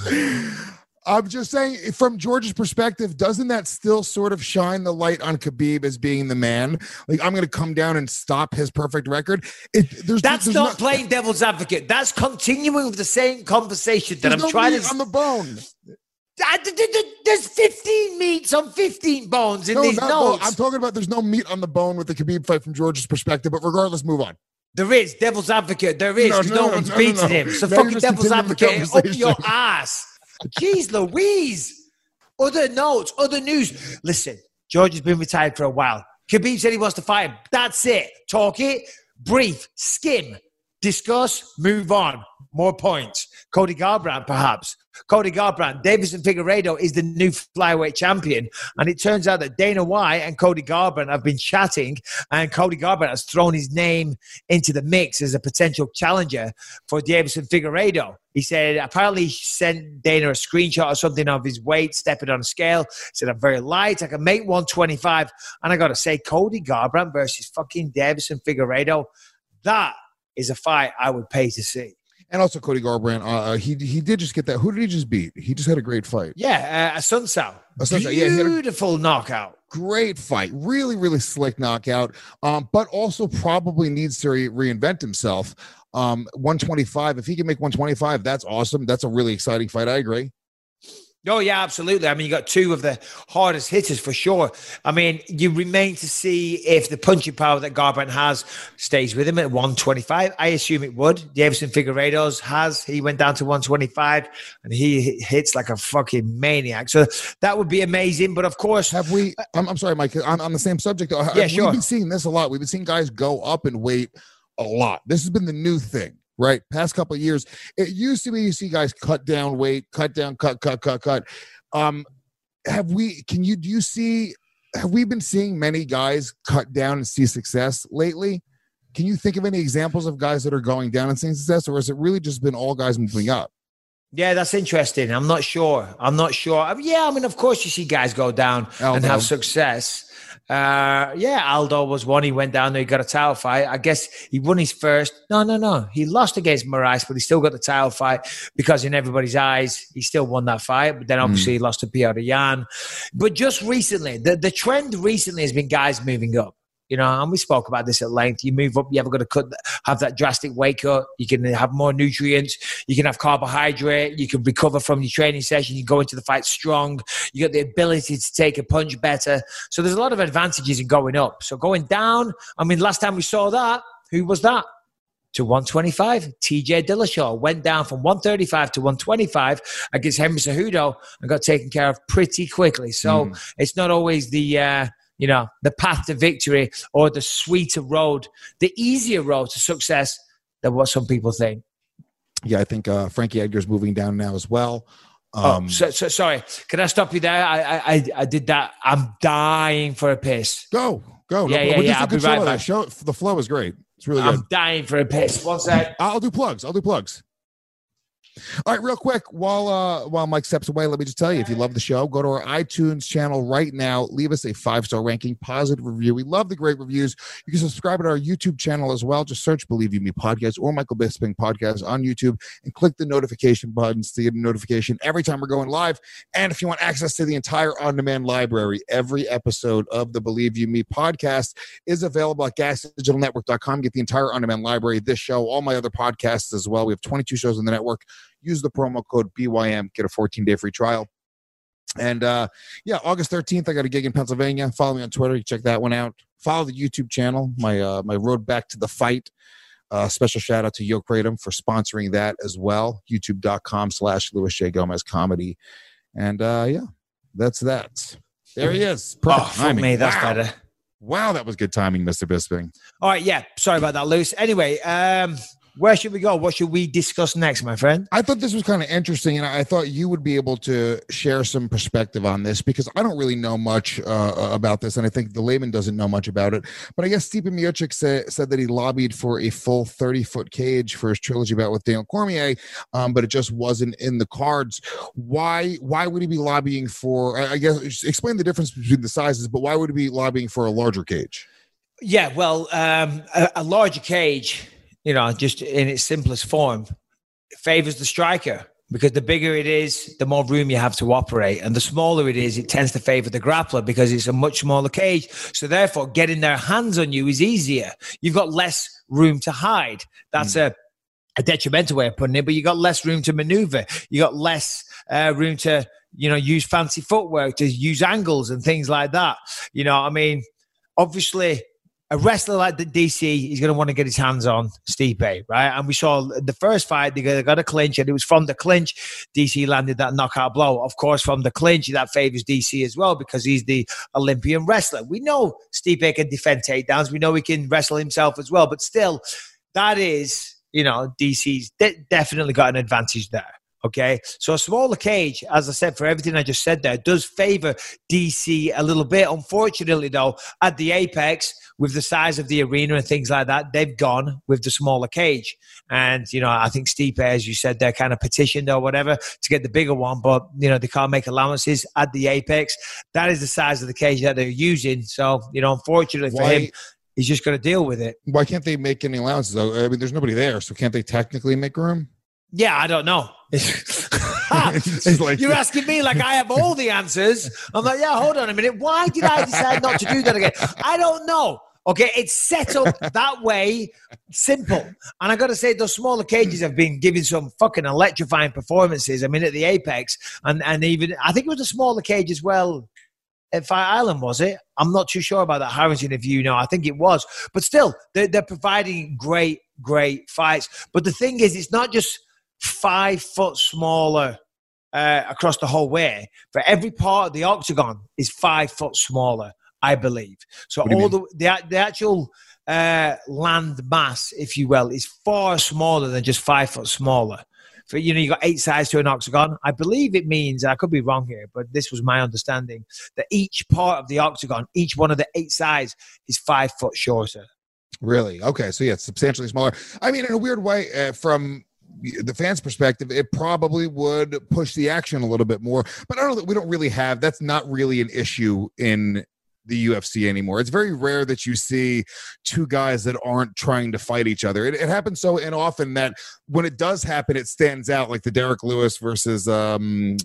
I'm just saying, from George's perspective, doesn't that still sort of shine the light on Khabib as being the man? Like, I'm going to come down and stop his perfect record. That's not playing devil's advocate. That's continuing with the same conversation that I'm trying to... on the bone. There's 15 meats on 15 bones in these notes. I'm talking about there's no meat on the bone with the Khabib fight from George's perspective, but regardless, move on. There is. Devil's advocate. There is, because no one's beating him. So now fucking devil's advocate up your ass. Jeez Louise. Other notes, other news. Listen, George has been retired for a while. Khabib said he wants to fight him. That's it. Talk it, brief, skim, discuss, move on. More points. Cody Garbrandt, perhaps. Cody Garbrandt, Deiveson Figueiredo is the new flyweight champion. And it turns out that Dana White and Cody Garbrandt have been chatting, and Cody Garbrandt has thrown his name into the mix as a potential challenger for Deiveson Figueiredo. He said, apparently he sent Dana a screenshot or something of his weight, stepping on a scale. He said, I'm very light. I can make 125. And I got to say, Cody Garbrandt versus fucking Deiveson Figueiredo, that is a fight I would pay to see. And also Cody Garbrandt, he did just get that. Who did he just beat? He just had a great fight. Yeah, Assunção. Beautiful knockout. Great fight. Really, really slick knockout. But also probably needs to reinvent himself. 125. If he can make 125, that's awesome. That's a really exciting fight. I agree. Oh, yeah, absolutely. I mean, you got two of the hardest hitters for sure. I mean, you remain to see if the punching power that Garbrandt has stays with him at 125. I assume it would. Davison Figueiredo's has. He went down to 125 and he hits like a fucking maniac. So that would be amazing. But of course, have we? I'm sorry, Mike. On the same subject, yeah, sure. We've been seeing this a lot. We've been seeing guys go up in weight a lot. This has been the new thing. Right, past couple of years, it used to be you see guys cut down weight, cut down, cut. Have we been seeing many guys cut down and see success lately? Can you think of any examples of guys that are going down and seeing success, or has it really just been all guys moving up? Yeah, that's interesting. I'm not sure. Yeah, I mean, of course you see guys go down and have success. Aldo was one. He went down there. He got a title fight. I guess he won his first. No. He lost against Moraes, but he still got the title fight because in everybody's eyes, he still won that fight. But then obviously he lost to Petr Yan. But just recently, the trend recently has been guys moving up. You know, and we spoke about this at length. You move up, you haven't got to have that drastic weight cut. You can have more nutrients. You can have carbohydrate. You can recover from your training session. You go into the fight strong. You got the ability to take a punch better. So there's a lot of advantages in going up. So going down, I mean, last time we saw that, who was that? To 125, TJ Dillashaw went down from 135 to 125 against Henry Cejudo and got taken care of pretty quickly. So it's not always the path to victory or the sweeter road, the easier road to success than what some people think. Yeah, I think Frankie Edgar's moving down now as well. Sorry. Can I stop you there? I did that. I'm dying for a piss. Go. Yeah. I'll be right back. The flow is great. It's really good. I'm dying for a piss. One sec. I'll do plugs. All right, real quick, while Mike steps away, let me just tell you, if you love the show, go to our iTunes channel right now. Leave us a 5-star ranking, positive review. We love the great reviews. You can subscribe to our YouTube channel as well. Just search Believe You Me Podcast or Michael Bisping Podcast on YouTube and click the notification buttons to get a notification every time we're going live. And if you want access to the entire on-demand library, every episode of the Believe You Me Podcast is available at gasdigitalnetwork.com. Get the entire on-demand library, this show, all my other podcasts as well. We have 22 shows on the network. Use the promo code BYM, get a 14-day free trial. And August 13th, I got a gig in Pennsylvania. Follow me on Twitter. You check that one out. Follow the YouTube channel, my road back to the fight. Special shout out to Yo Kratom for sponsoring that as well. YouTube.com/Louis J. Gomez Comedy. And that's that. There he is. For me, that's better. Wow, that was good timing, Mr. Bisping. All right, yeah. Sorry about that, Luce. Anyway, where should we go? What should we discuss next, my friend? I thought this was kind of interesting, and I thought you would be able to share some perspective on this because I don't really know much about this, and I think the layman doesn't know much about it. But I guess Stipe Miocic said that he lobbied for a full 30-foot cage for his trilogy bout with Daniel Cormier, but it just wasn't in the cards. Why would he be lobbying for, I guess, explain the difference between the sizes, but why would he be lobbying for a larger cage? Yeah, well, a larger cage, just in its simplest form, favors the striker because the bigger it is, the more room you have to operate. And the smaller it is, it tends to favor the grappler because it's a much smaller cage. So therefore, getting their hands on you is easier. You've got less room to hide. That's a detrimental way of putting it, but you got less room to maneuver. You got less room to, use fancy footwork, to use angles and things like that. Obviously, a wrestler like the DC, he's going to want to get his hands on Stipe, right? And we saw the first fight, they got a clinch, and it was from the clinch DC landed that knockout blow. Of course, from the clinch, that favors DC as well because he's the Olympian wrestler. We know Stipe can defend takedowns. We know he can wrestle himself as well. But still, that is, DC's definitely got an advantage there. Okay, so a smaller cage, as I said, for everything I just said there, does favor DC a little bit. Unfortunately, though, at the Apex, with the size of the arena and things like that, they've gone with the smaller cage. And, I think Stipe, as you said, they're kind of petitioned or whatever to get the bigger one, but, they can't make allowances at the Apex. That is the size of the cage that they're using. So, unfortunately for him, he's just going to deal with it. Why can't they make any allowances, though? I mean, there's nobody there, so can't they technically make room? Yeah, I don't know. You're asking me like I have all the answers. I'm like, yeah, hold on a minute. Why did I decide not to do that again? I don't know. Okay, it's set up that way, simple. And I got to say, those smaller cages have been giving some fucking electrifying performances. I mean, at the Apex, and even, I think it was a smaller cage as well at Fight Island, was it? I'm not too sure about that, Harrington, if you know. I think it was. But still, they're providing great fights. But the thing is, it's not just 5 foot smaller across the whole way. For every part of the octagon is 5 foot smaller, I believe. So all the actual land mass, if you will, is far smaller than just 5 foot smaller. For, you got 8 sides to an octagon. I believe it means, I could be wrong here, but this was my understanding, that each part of the octagon, each one of the 8 sides is 5 foot shorter. Really? Okay. So yeah, it's substantially smaller. I mean, in a weird way, from the fans' perspective, it probably would push the action a little bit more, but I don't know that we don't really have, that's not really an issue in the UFC anymore. It's very rare that you see 2 guys that aren't trying to fight each other. It happens so often that when it does happen, it stands out, like the Derek Lewis versus fighter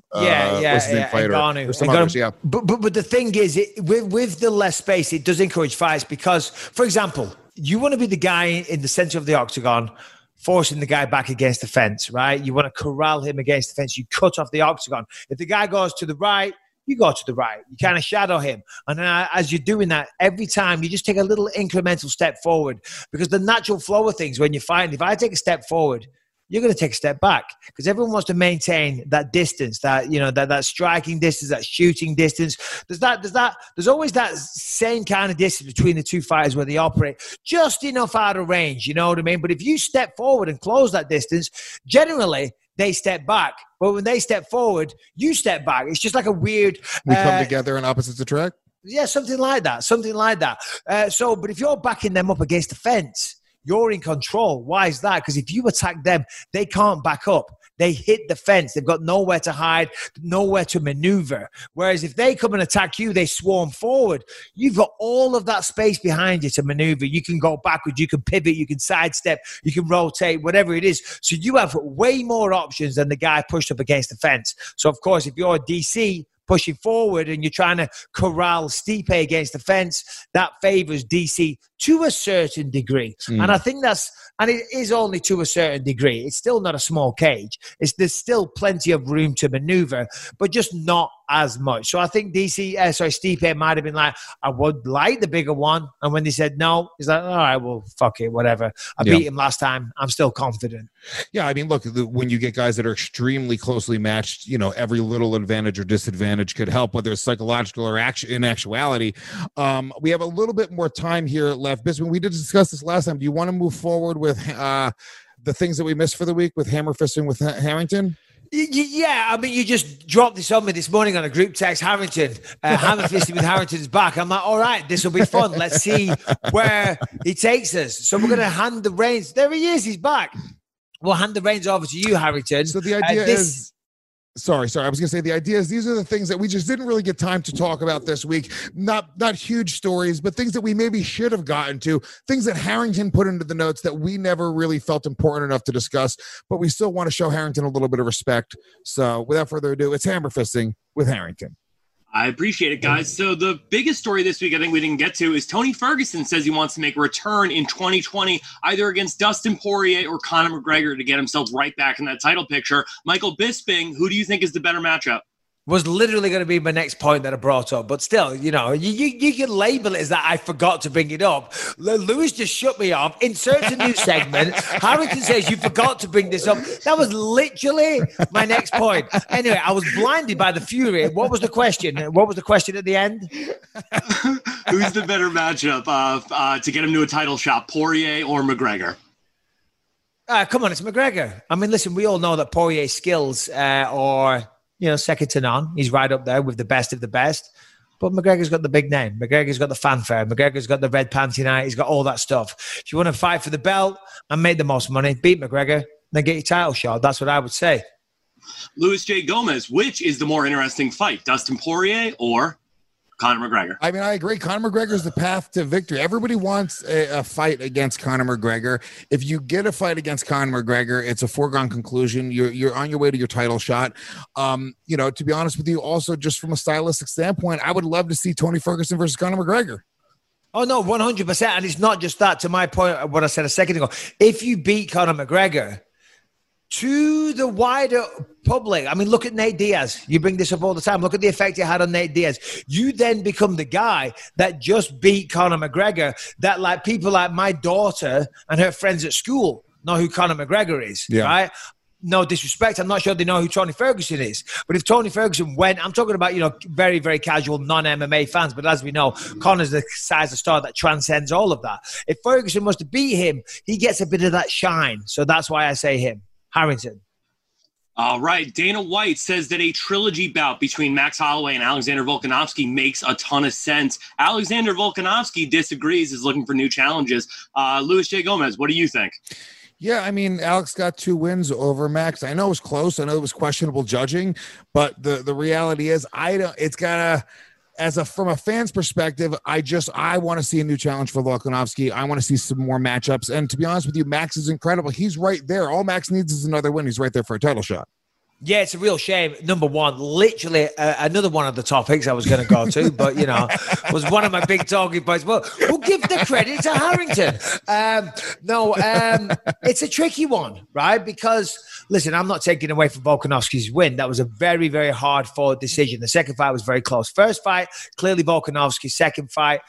or some others. Yeah. But the thing is, with the less space, it does encourage fights because, for example, you want to be the guy in the center of the octagon, forcing the guy back against the fence, right? You want to corral him against the fence. You cut off the octagon. If the guy goes to the right, you go to the right. You kind of shadow him. And then as you're doing that, every time you just take a little incremental step forward, because the natural flow of things when you fight, if I take a step forward, you're going to take a step back because everyone wants to maintain that distance, that striking distance, that shooting distance. There's always that same kind of distance between the 2 fighters where they operate just enough out of range. You know what I mean? But if you step forward and close that distance, generally they step back. But when they step forward, you step back. It's just like a weird... We come together on opposites attract? Yeah, something like that. But if you're backing them up against the fence, you're in control. Why is that? Because if you attack them, they can't back up. They hit the fence. They've got nowhere to hide, nowhere to maneuver. Whereas if they come and attack you, they swarm forward. You've got all of that space behind you to maneuver. You can go backwards. You can pivot. You can sidestep. You can rotate, whatever it is. So you have way more options than the guy pushed up against the fence. So, of course, if you're DC pushing forward and you're trying to corral Stipe against the fence, that favors DC to a certain degree. And I think and it is only to a certain degree. It's still not a small cage. There's still plenty of room to maneuver, but just not as much. So I think Stipe might have been like, I would like the bigger one. And when they said no, he's like, all right, well, fuck it, whatever. I beat him last time. I'm still confident. Yeah, I mean, look, when you get guys that are extremely closely matched, every little advantage or disadvantage could help, whether it's psychological or in actuality. We have a little bit more time here left. Bisping, we did discuss this last time. Do you want to move forward with the things that we missed for the week with hammer fisting with Harrington? Yeah, I mean, you just dropped this on me this morning on a group text. Harrington, hammer fisting with Harrington's back. I'm like, all right, this will be fun. Let's see where he takes us. So we're going to hand the reins. There he is. He's back. We'll hand the reins over to you, Harrington. So the idea is... Sorry. I was going to say the idea is these are the things that we just didn't really get time to talk about this week. Not huge stories, but things that we maybe should have gotten to, things that Harrington put into the notes that we never really felt important enough to discuss, but we still want to show Harrington a little bit of respect. So without further ado, it's hammer fisting with Harrington. I appreciate it, guys. So the biggest story this week I think we didn't get to is Tony Ferguson says he wants to make a return in 2020, either against Dustin Poirier or Conor McGregor to get himself right back in that title picture. Michael Bisping, who do you think is the better matchup? Was literally going to be my next point that I brought up. But still, you can label it as that I forgot to bring it up. Lewis just shut me off. Inserts a new segment. Harrington says, you forgot to bring this up. That was literally my next point. Anyway, I was blinded by the fury. What was the question? What was the question at the end? Who's the better matchup to get him to a title shot, Poirier or McGregor? Come on, it's McGregor. I mean, listen, we all know that Poirier's skills are... second to none. He's right up there with the best of the best. But McGregor's got the big name. McGregor's got the fanfare. McGregor's got the red panty night. He's got all that stuff. If you want to fight for the belt and make the most money, beat McGregor, then get your title shot. That's what I would say. Luis J. Gomez, which is the more interesting fight, Dustin Poirier or Conor McGregor? I mean, I agree. Conor McGregor is the path to victory. Everybody wants a fight against Conor McGregor. If you get a fight against Conor McGregor, it's a foregone conclusion. You're on your way to your title shot. To be honest with you, also just from a stylistic standpoint, I would love to see Tony Ferguson versus Conor McGregor. Oh, no, 100%. And it's not just that. To my point of what I said a second ago, if you beat Conor McGregor, to the wider public, I mean, look at Nate Diaz. You bring this up all the time. Look at the effect it had on Nate Diaz. You then become the guy that just beat Conor McGregor, that like people like my daughter and her friends at school know who Conor McGregor is, right? No disrespect. I'm not sure they know who Tony Ferguson is. But if Tony Ferguson went, I'm talking about, very, very casual non-MMA fans. But as we know, Conor's the size of star that transcends all of that. If Ferguson was to beat him, he gets a bit of that shine. So that's why I say him. Harrington. All right. Dana White says that a trilogy bout between Max Holloway and Alexander Volkanovski makes a ton of sense. Alexander Volkanovski disagrees, is looking for new challenges. Luis J. Gomez, what do you think? Yeah, I mean, Alex got 2 wins over Max. I know it was close. I know it was questionable judging, but the reality is, from a fan's perspective, I want to see a new challenge for Volkanovski. I want to see some more matchups. And to be honest with you, Max is incredible. He's right there. All Max needs is another win. He's right there for a title shot. Yeah, it's a real shame. Number one, literally another one of the topics I was going to go to, but, was one of my big talking points. Well, we'll give the credit to Harrington. It's a tricky one, right? Because, listen, I'm not taking away from Volkanovski's win. That was a very, very hard-fought decision. The second fight was very close. First fight, clearly Volkanovski. Second fight,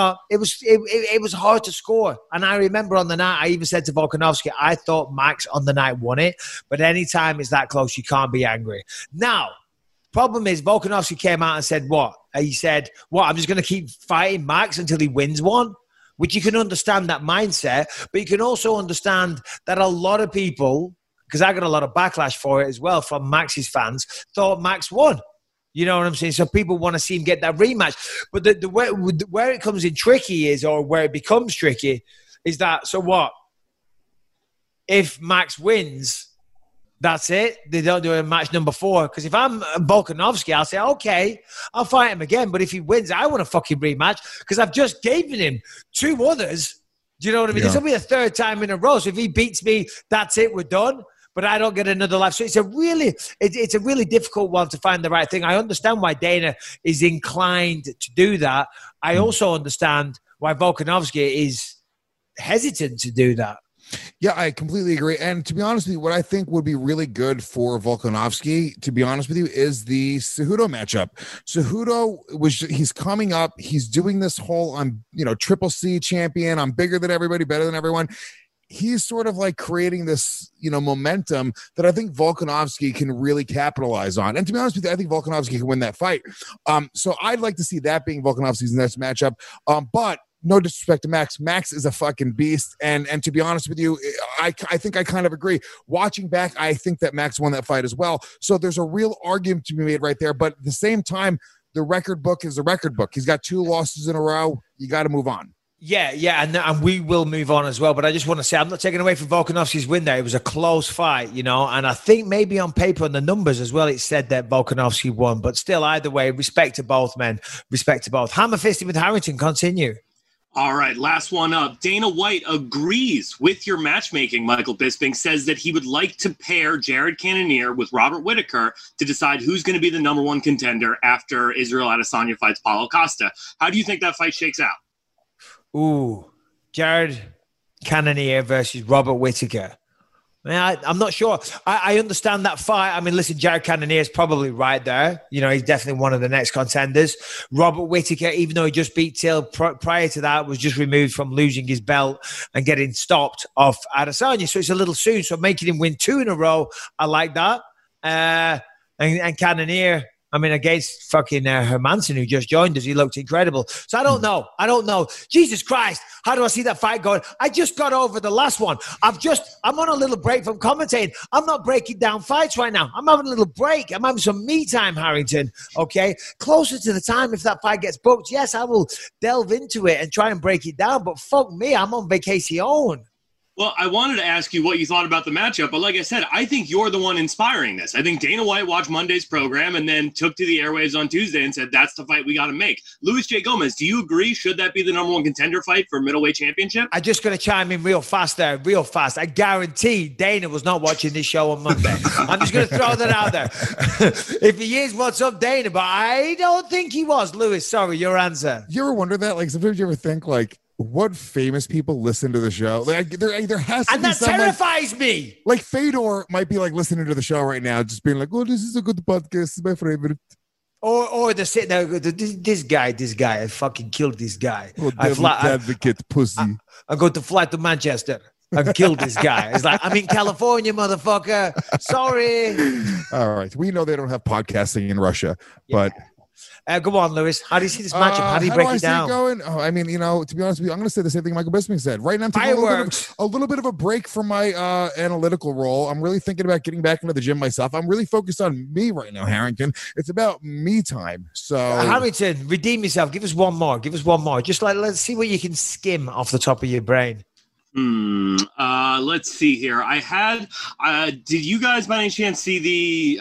it was hard to score. And I remember on the night, I even said to Volkanovski, I thought Max on the night won it. But anytime it's that close, you can't be angry. Now, problem is Volkanovski came out and said what? He said, I'm just going to keep fighting Max until he wins one, which you can understand that mindset, but you can also understand that a lot of people, because I got a lot of backlash for it as well from Max's fans, thought Max won. You know what I'm saying? So people want to see him get that rematch. But where it comes in tricky is, or where it becomes tricky, is that, so what? If Max wins, that's it. They don't do a match number 4. Because if I'm Volkanovski, I'll say, okay, I'll fight him again. But if he wins, I want a fucking rematch because I've just given him 2 others. Do you know what I mean? Yeah. This will be the 3rd time in a row. So if he beats me, that's it. We're done. But I don't get another life. So it's a really difficult one to find the right thing. I understand why Dana is inclined to do that. I also understand why Volkanovski is hesitant to do that. Yeah, I completely agree. And to be honest with you, what I think would be really good for Volkanovski, to be honest with you, is the Cejudo matchup. Cejudo he's coming up. He's doing this whole, I'm, Triple C champion. I'm bigger than everybody, better than everyone. He's sort of like creating this, momentum that I think Volkanovski can really capitalize on. And to be honest with you, I think Volkanovski can win that fight. So I'd like to see that being Volkanovski's next matchup. But no disrespect to Max. Max is a fucking beast. And to be honest with you, I think I kind of agree. Watching back, I think that Max won that fight as well. So there's a real argument to be made right there. But at the same time, the record book is a record book. He's got 2 losses in a row. You got to move on. Yeah, and we will move on as well. But I just want to say, I'm not taking away from Volkanovski's win there. It was a close fight, and I think maybe on paper and the numbers as well, it said that Volkanovski won. But still, either way, respect to both men. Respect to both. Hammer fisting with Harrington. Continue. All right, last one up. Dana White agrees with your matchmaking, Michael Bisping, says that he would like to pair Jared Cannonier with Robert Whittaker to decide who's going to be the number 1 contender after Israel Adesanya fights Paulo Costa. How do you think that fight shakes out? Ooh, Jared Cannonier versus Robert Whittaker. I'm not sure. I understand that fight. I mean, listen, Jared Cannonier is probably right there. He's definitely one of the next contenders. Robert Whittaker, even though he just beat Till prior to that, was just removed from losing his belt and getting stopped off Adesanya. So it's a little soon. So making him win 2 in a row, I like that. And Cannonier, against fucking Hermanson, who just joined us, he looked incredible. So I don't know. Jesus Christ, how do I see that fight going? I just got over the last one. I'm on a little break from commentating. I'm not breaking down fights right now. I'm having a little break. I'm having some me time, Harrington. Okay? Closer to the time, if that fight gets booked, yes, I will delve into it and try and break it down. But fuck me, I'm on vacation. Well, I wanted to ask you what you thought about the matchup, but like I said, I think you're the one inspiring this. I think Dana White watched Monday's program and then took to the airwaves on Tuesday and said, that's the fight we got to make. Luis J. Gomez, do you agree? Should that be the number one contender fight for middleweight championship? I'm just going to chime in real fast. I guarantee Dana was not watching this show on Monday. I'm just going to throw that out there. If he is, what's up, Dana? But I don't think he was. Luis, sorry, your answer. You ever wonder that? Like, sometimes you ever think, like, what famous people listen to the show? Like, there has to and be that terrifies me. Like Fedor might be like listening to the show right now, just being like, "Oh, this is a good podcast, my favorite." Or this guy, I fucking killed this guy. Oh, advocate pussy. I go to fly to Manchester. I've killed this guy. It's like, I'm in California, motherfucker. Sorry. All right, we know they don't have podcasting in Russia, but. Go on, Luis. How do you see this matchup? How do you break it down? Going? Oh, I mean, to be honest with you, I'm going to say the same thing Michael Bisping said. Right now, I'm taking a little bit of a break from my analytical role. I'm really thinking about getting back into the gym myself. I'm really focused on me right now, Harrington. It's about me time. So, Harrington, redeem yourself. Give us one more. Just let's see what you can skim off the top of your brain. Let's see here. Did you guys by any chance see the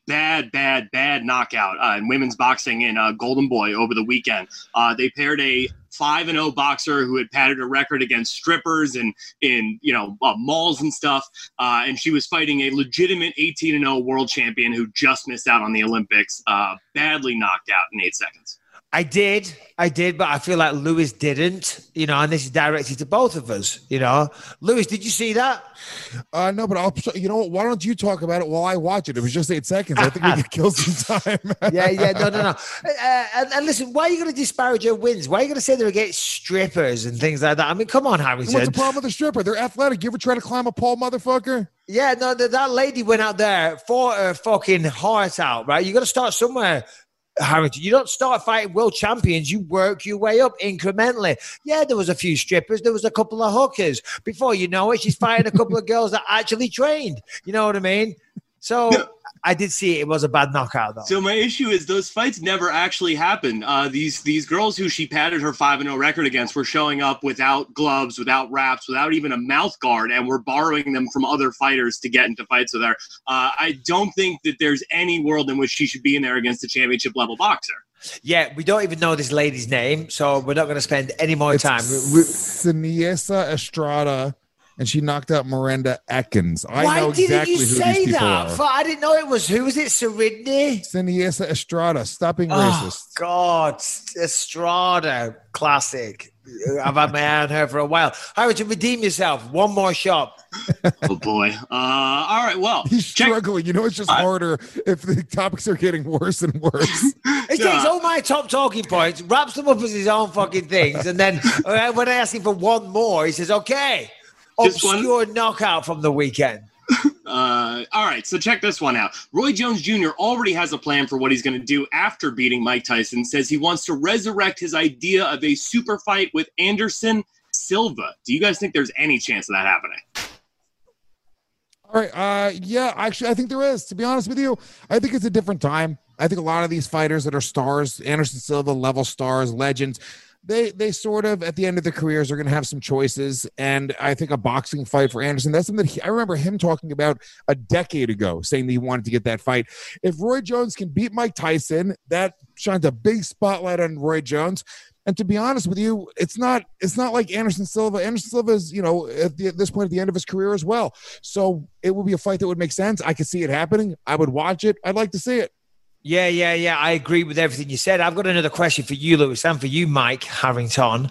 bad knockout in women's boxing in Golden Boy over the weekend? They paired a 5-0 boxer who had padded a record against strippers and in malls and stuff, and she was fighting a legitimate 18-0 world champion who just missed out on the Olympics, badly knocked out in 8 seconds. I did, but I feel like Luis didn't, and this is directed to both of us, Luis, did you see that? No, but you know what? Why don't you talk about it while I watch it? It was just 8 seconds. I think we could kill some time. No. And listen, why are you going to disparage her wins? Why are you going to say they're against strippers and things like that? I mean, come on, Harrington. What's the problem with the stripper? They're athletic. You ever try to climb a pole, motherfucker? Yeah, no, that lady went out there, fought her fucking heart out, right? You got to start somewhere. Harrington, you don't start fighting world champions. You work your way up incrementally. Yeah, there was a few strippers. There was a couple of hookers. Before you know it, she's fighting a couple of girls that actually trained. You know what I mean? So I did see it was a bad knockout, though. So my issue is those fights never actually happened. These girls who she padded her 5-0 record against were showing up without gloves, without wraps, without even a mouth guard, and were borrowing them from other fighters to get into fights with her. I don't think that there's any world in which she should be in there against a championship-level boxer. Yeah, we don't even know this lady's name, so we're not going to spend any more time. Seniesa Estrada. And she knocked out Miranda Atkins. Why know didn't exactly you who say these people that? are. I didn't know it was. Who was it? Seniesa? Seniesa Estrada. Stop being racist. God. Estrada. Classic. I've had my eye on her for a while. Harrington, redeem yourself. One more shot. Oh, boy. All right, well. He's struggling. It's just harder if the topics are getting worse and worse. He takes all my top talking points, wraps them up as his own fucking things, and then when I ask him for one more, he says, okay. Obscure knockout from the weekend. All right, so check this one out. Roy Jones Jr. already has a plan for what he's going to do after beating Mike Tyson. Says he wants to resurrect his idea of a super fight with Anderson Silva. Do you guys think there's any chance of that happening? All right. Yeah, actually, I think there is. To be honest with you, I think it's a different time. I think a lot of these fighters that are stars, Anderson Silva, level stars, legends, they sort of, at the end of their careers, are going to have some choices. And I think a boxing fight for Anderson, that's something I remember him talking about a decade ago, saying that he wanted to get that fight. If Roy Jones can beat Mike Tyson, that shines a big spotlight on Roy Jones. And to be honest with you, it's not like Anderson Silva. Anderson Silva is, at this point at the end of his career as well. So it would be a fight that would make sense. I could see it happening. I would watch it. I'd like to see it. Yeah. I agree with everything you said. I've got another question for you, Luis, and for you, Mike Harrington.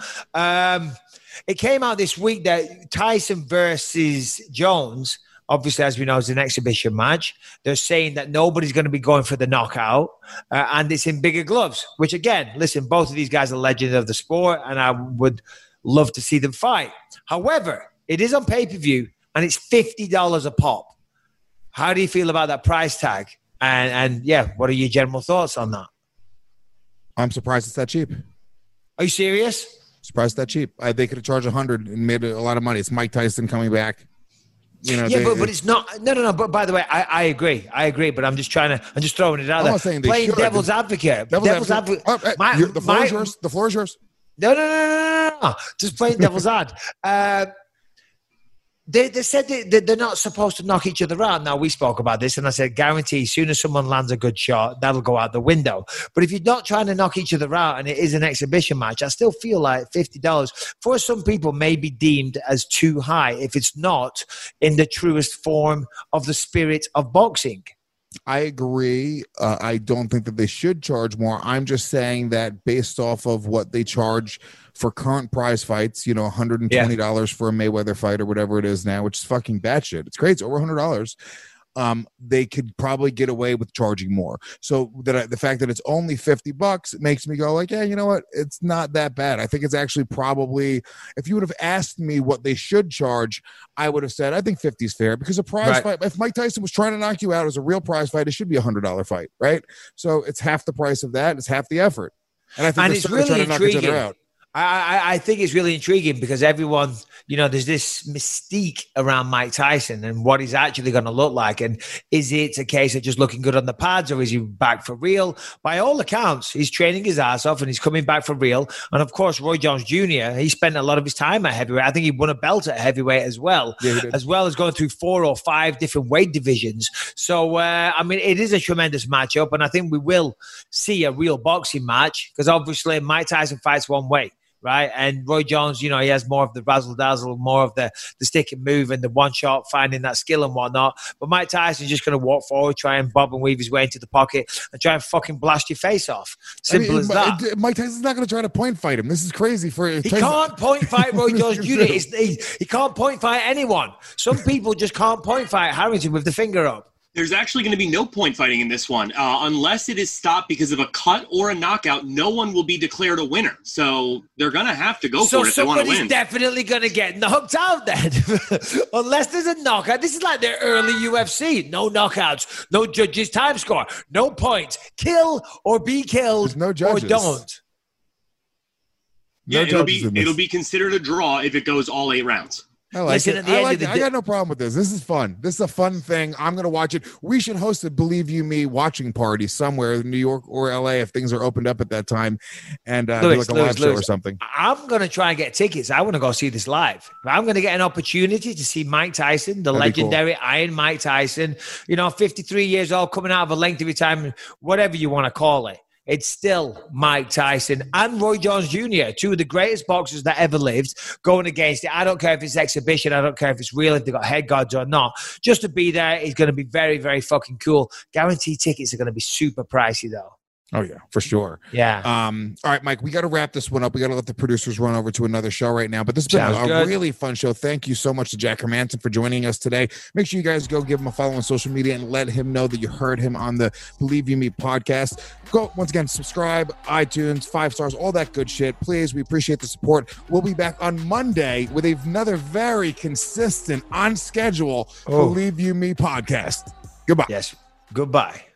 It came out this week that Tyson versus Jones, obviously, as we know, is an exhibition match. They're saying that nobody's going to be going for the knockout, and it's in bigger gloves, which, again, listen, both of these guys are legends of the sport, and I would love to see them fight. However, it is on pay-per-view, and it's $50 a pop. How do you feel about that price tag? And what are your general thoughts on that? I'm surprised it's that cheap. Are you serious? Surprised that cheap. They could have charged $100 and made a lot of money. It's Mike Tyson coming back. But it's not. No. But by the way, I agree. But I'm just throwing it out there. I'm not saying they playing should. devil's advocate. Devil's advocate. The floor is yours. The floor is yours. No. Just playing devil's ad. They said that they're not supposed to knock each other out. Now, we spoke about this, and I said, guarantee, as soon as someone lands a good shot, that'll go out the window. But if you're not trying to knock each other out and it is an exhibition match, I still feel like $50 for some people may be deemed as too high if it's not in the truest form of the spirit of boxing. I agree. I don't think that they should charge more. I'm just saying that based off of what they charge for current prize fights, you know, $120 for a Mayweather fight or whatever it is now, which is fucking batshit. It's great. It's over $100. They could probably get away with charging more. So that the fact that it's only $50 makes me go like, yeah, you know what? It's not that bad. I think it's actually probably, if you would have asked me what they should charge, I would have said, I think 50 is fair, because a prize fight, if Mike Tyson was trying to knock you out as a real prize fight, it should be $100 fight, right? So it's half the price of that. It's half the effort. And I think it's really trying to knock each other out. I think it's really intriguing because everyone, you know, there's this mystique around Mike Tyson and what he's actually going to look like. And is it a case of just looking good on the pads, or is he back for real? By all accounts, he's training his ass off and he's coming back for real. And of course, Roy Jones Jr., he spent a lot of his time at heavyweight. I think he won a belt at heavyweight as well, as well as going through 4 or 5 different weight divisions. So, I mean, it is a tremendous matchup. And I think we will see a real boxing match because obviously Mike Tyson fights one way. Right. And Roy Jones, you know, he has more of the razzle dazzle, more of the stick and move and the one shot, finding that skill and whatnot. But Mike Tyson's just going to walk forward, try and bob and weave his way into the pocket and try and fucking blast your face off. Simple as that. Mike Tyson's not going to try to point fight him. This is crazy for He can't point fight Roy Jones Jr. He can't point fight anyone. Some people just can't point fight Harrington with the finger up. There's actually going to be no point fighting in this one. Unless it is stopped because of a cut or a knockout, no one will be declared a winner. So they're going to have to go for it if they want to win. So somebody's definitely going to get knocked out then. Unless there's a knockout. This is like their early UFC. No knockouts, no judges, time score, no points. Kill or be killed, no judges. Or don't. Yeah, it'll be considered a draw if it goes all 8 rounds. I like it. I got no problem with this. This is fun. This is a fun thing. I'm going to watch it. We should host a Believe You Me watching party somewhere in New York or LA if things are opened up at that time, and do like a live show or something. I'm going to try and get tickets. I want to go see this live. I'm going to get an opportunity to see Mike Tyson, the legendary Iron Mike Tyson, you know, 53 years old, coming out of a lengthy retirement, whatever you want to call it. It's still Mike Tyson and Roy Jones Jr., 2 of the greatest boxers that ever lived, going against it. I don't care if it's exhibition. I don't care if it's real, if they've got head guards or not. Just to be there is going to be very, very fucking cool. Guaranteed tickets are going to be super pricey, though. Oh, yeah, for sure. Yeah. All right, Mike, we got to wrap this one up. We got to let the producers run over to another show right now. But this has been a really fun show. Thank you so much to Jack Hermanson for joining us today. Make sure you guys go give him a follow on social media and let him know that you heard him on the Believe You Me podcast. Go, once again, subscribe, iTunes, 5 stars, all that good shit. Please, we appreciate the support. We'll be back on Monday with another very consistent, on schedule Believe You Me podcast. Goodbye. Yes, goodbye.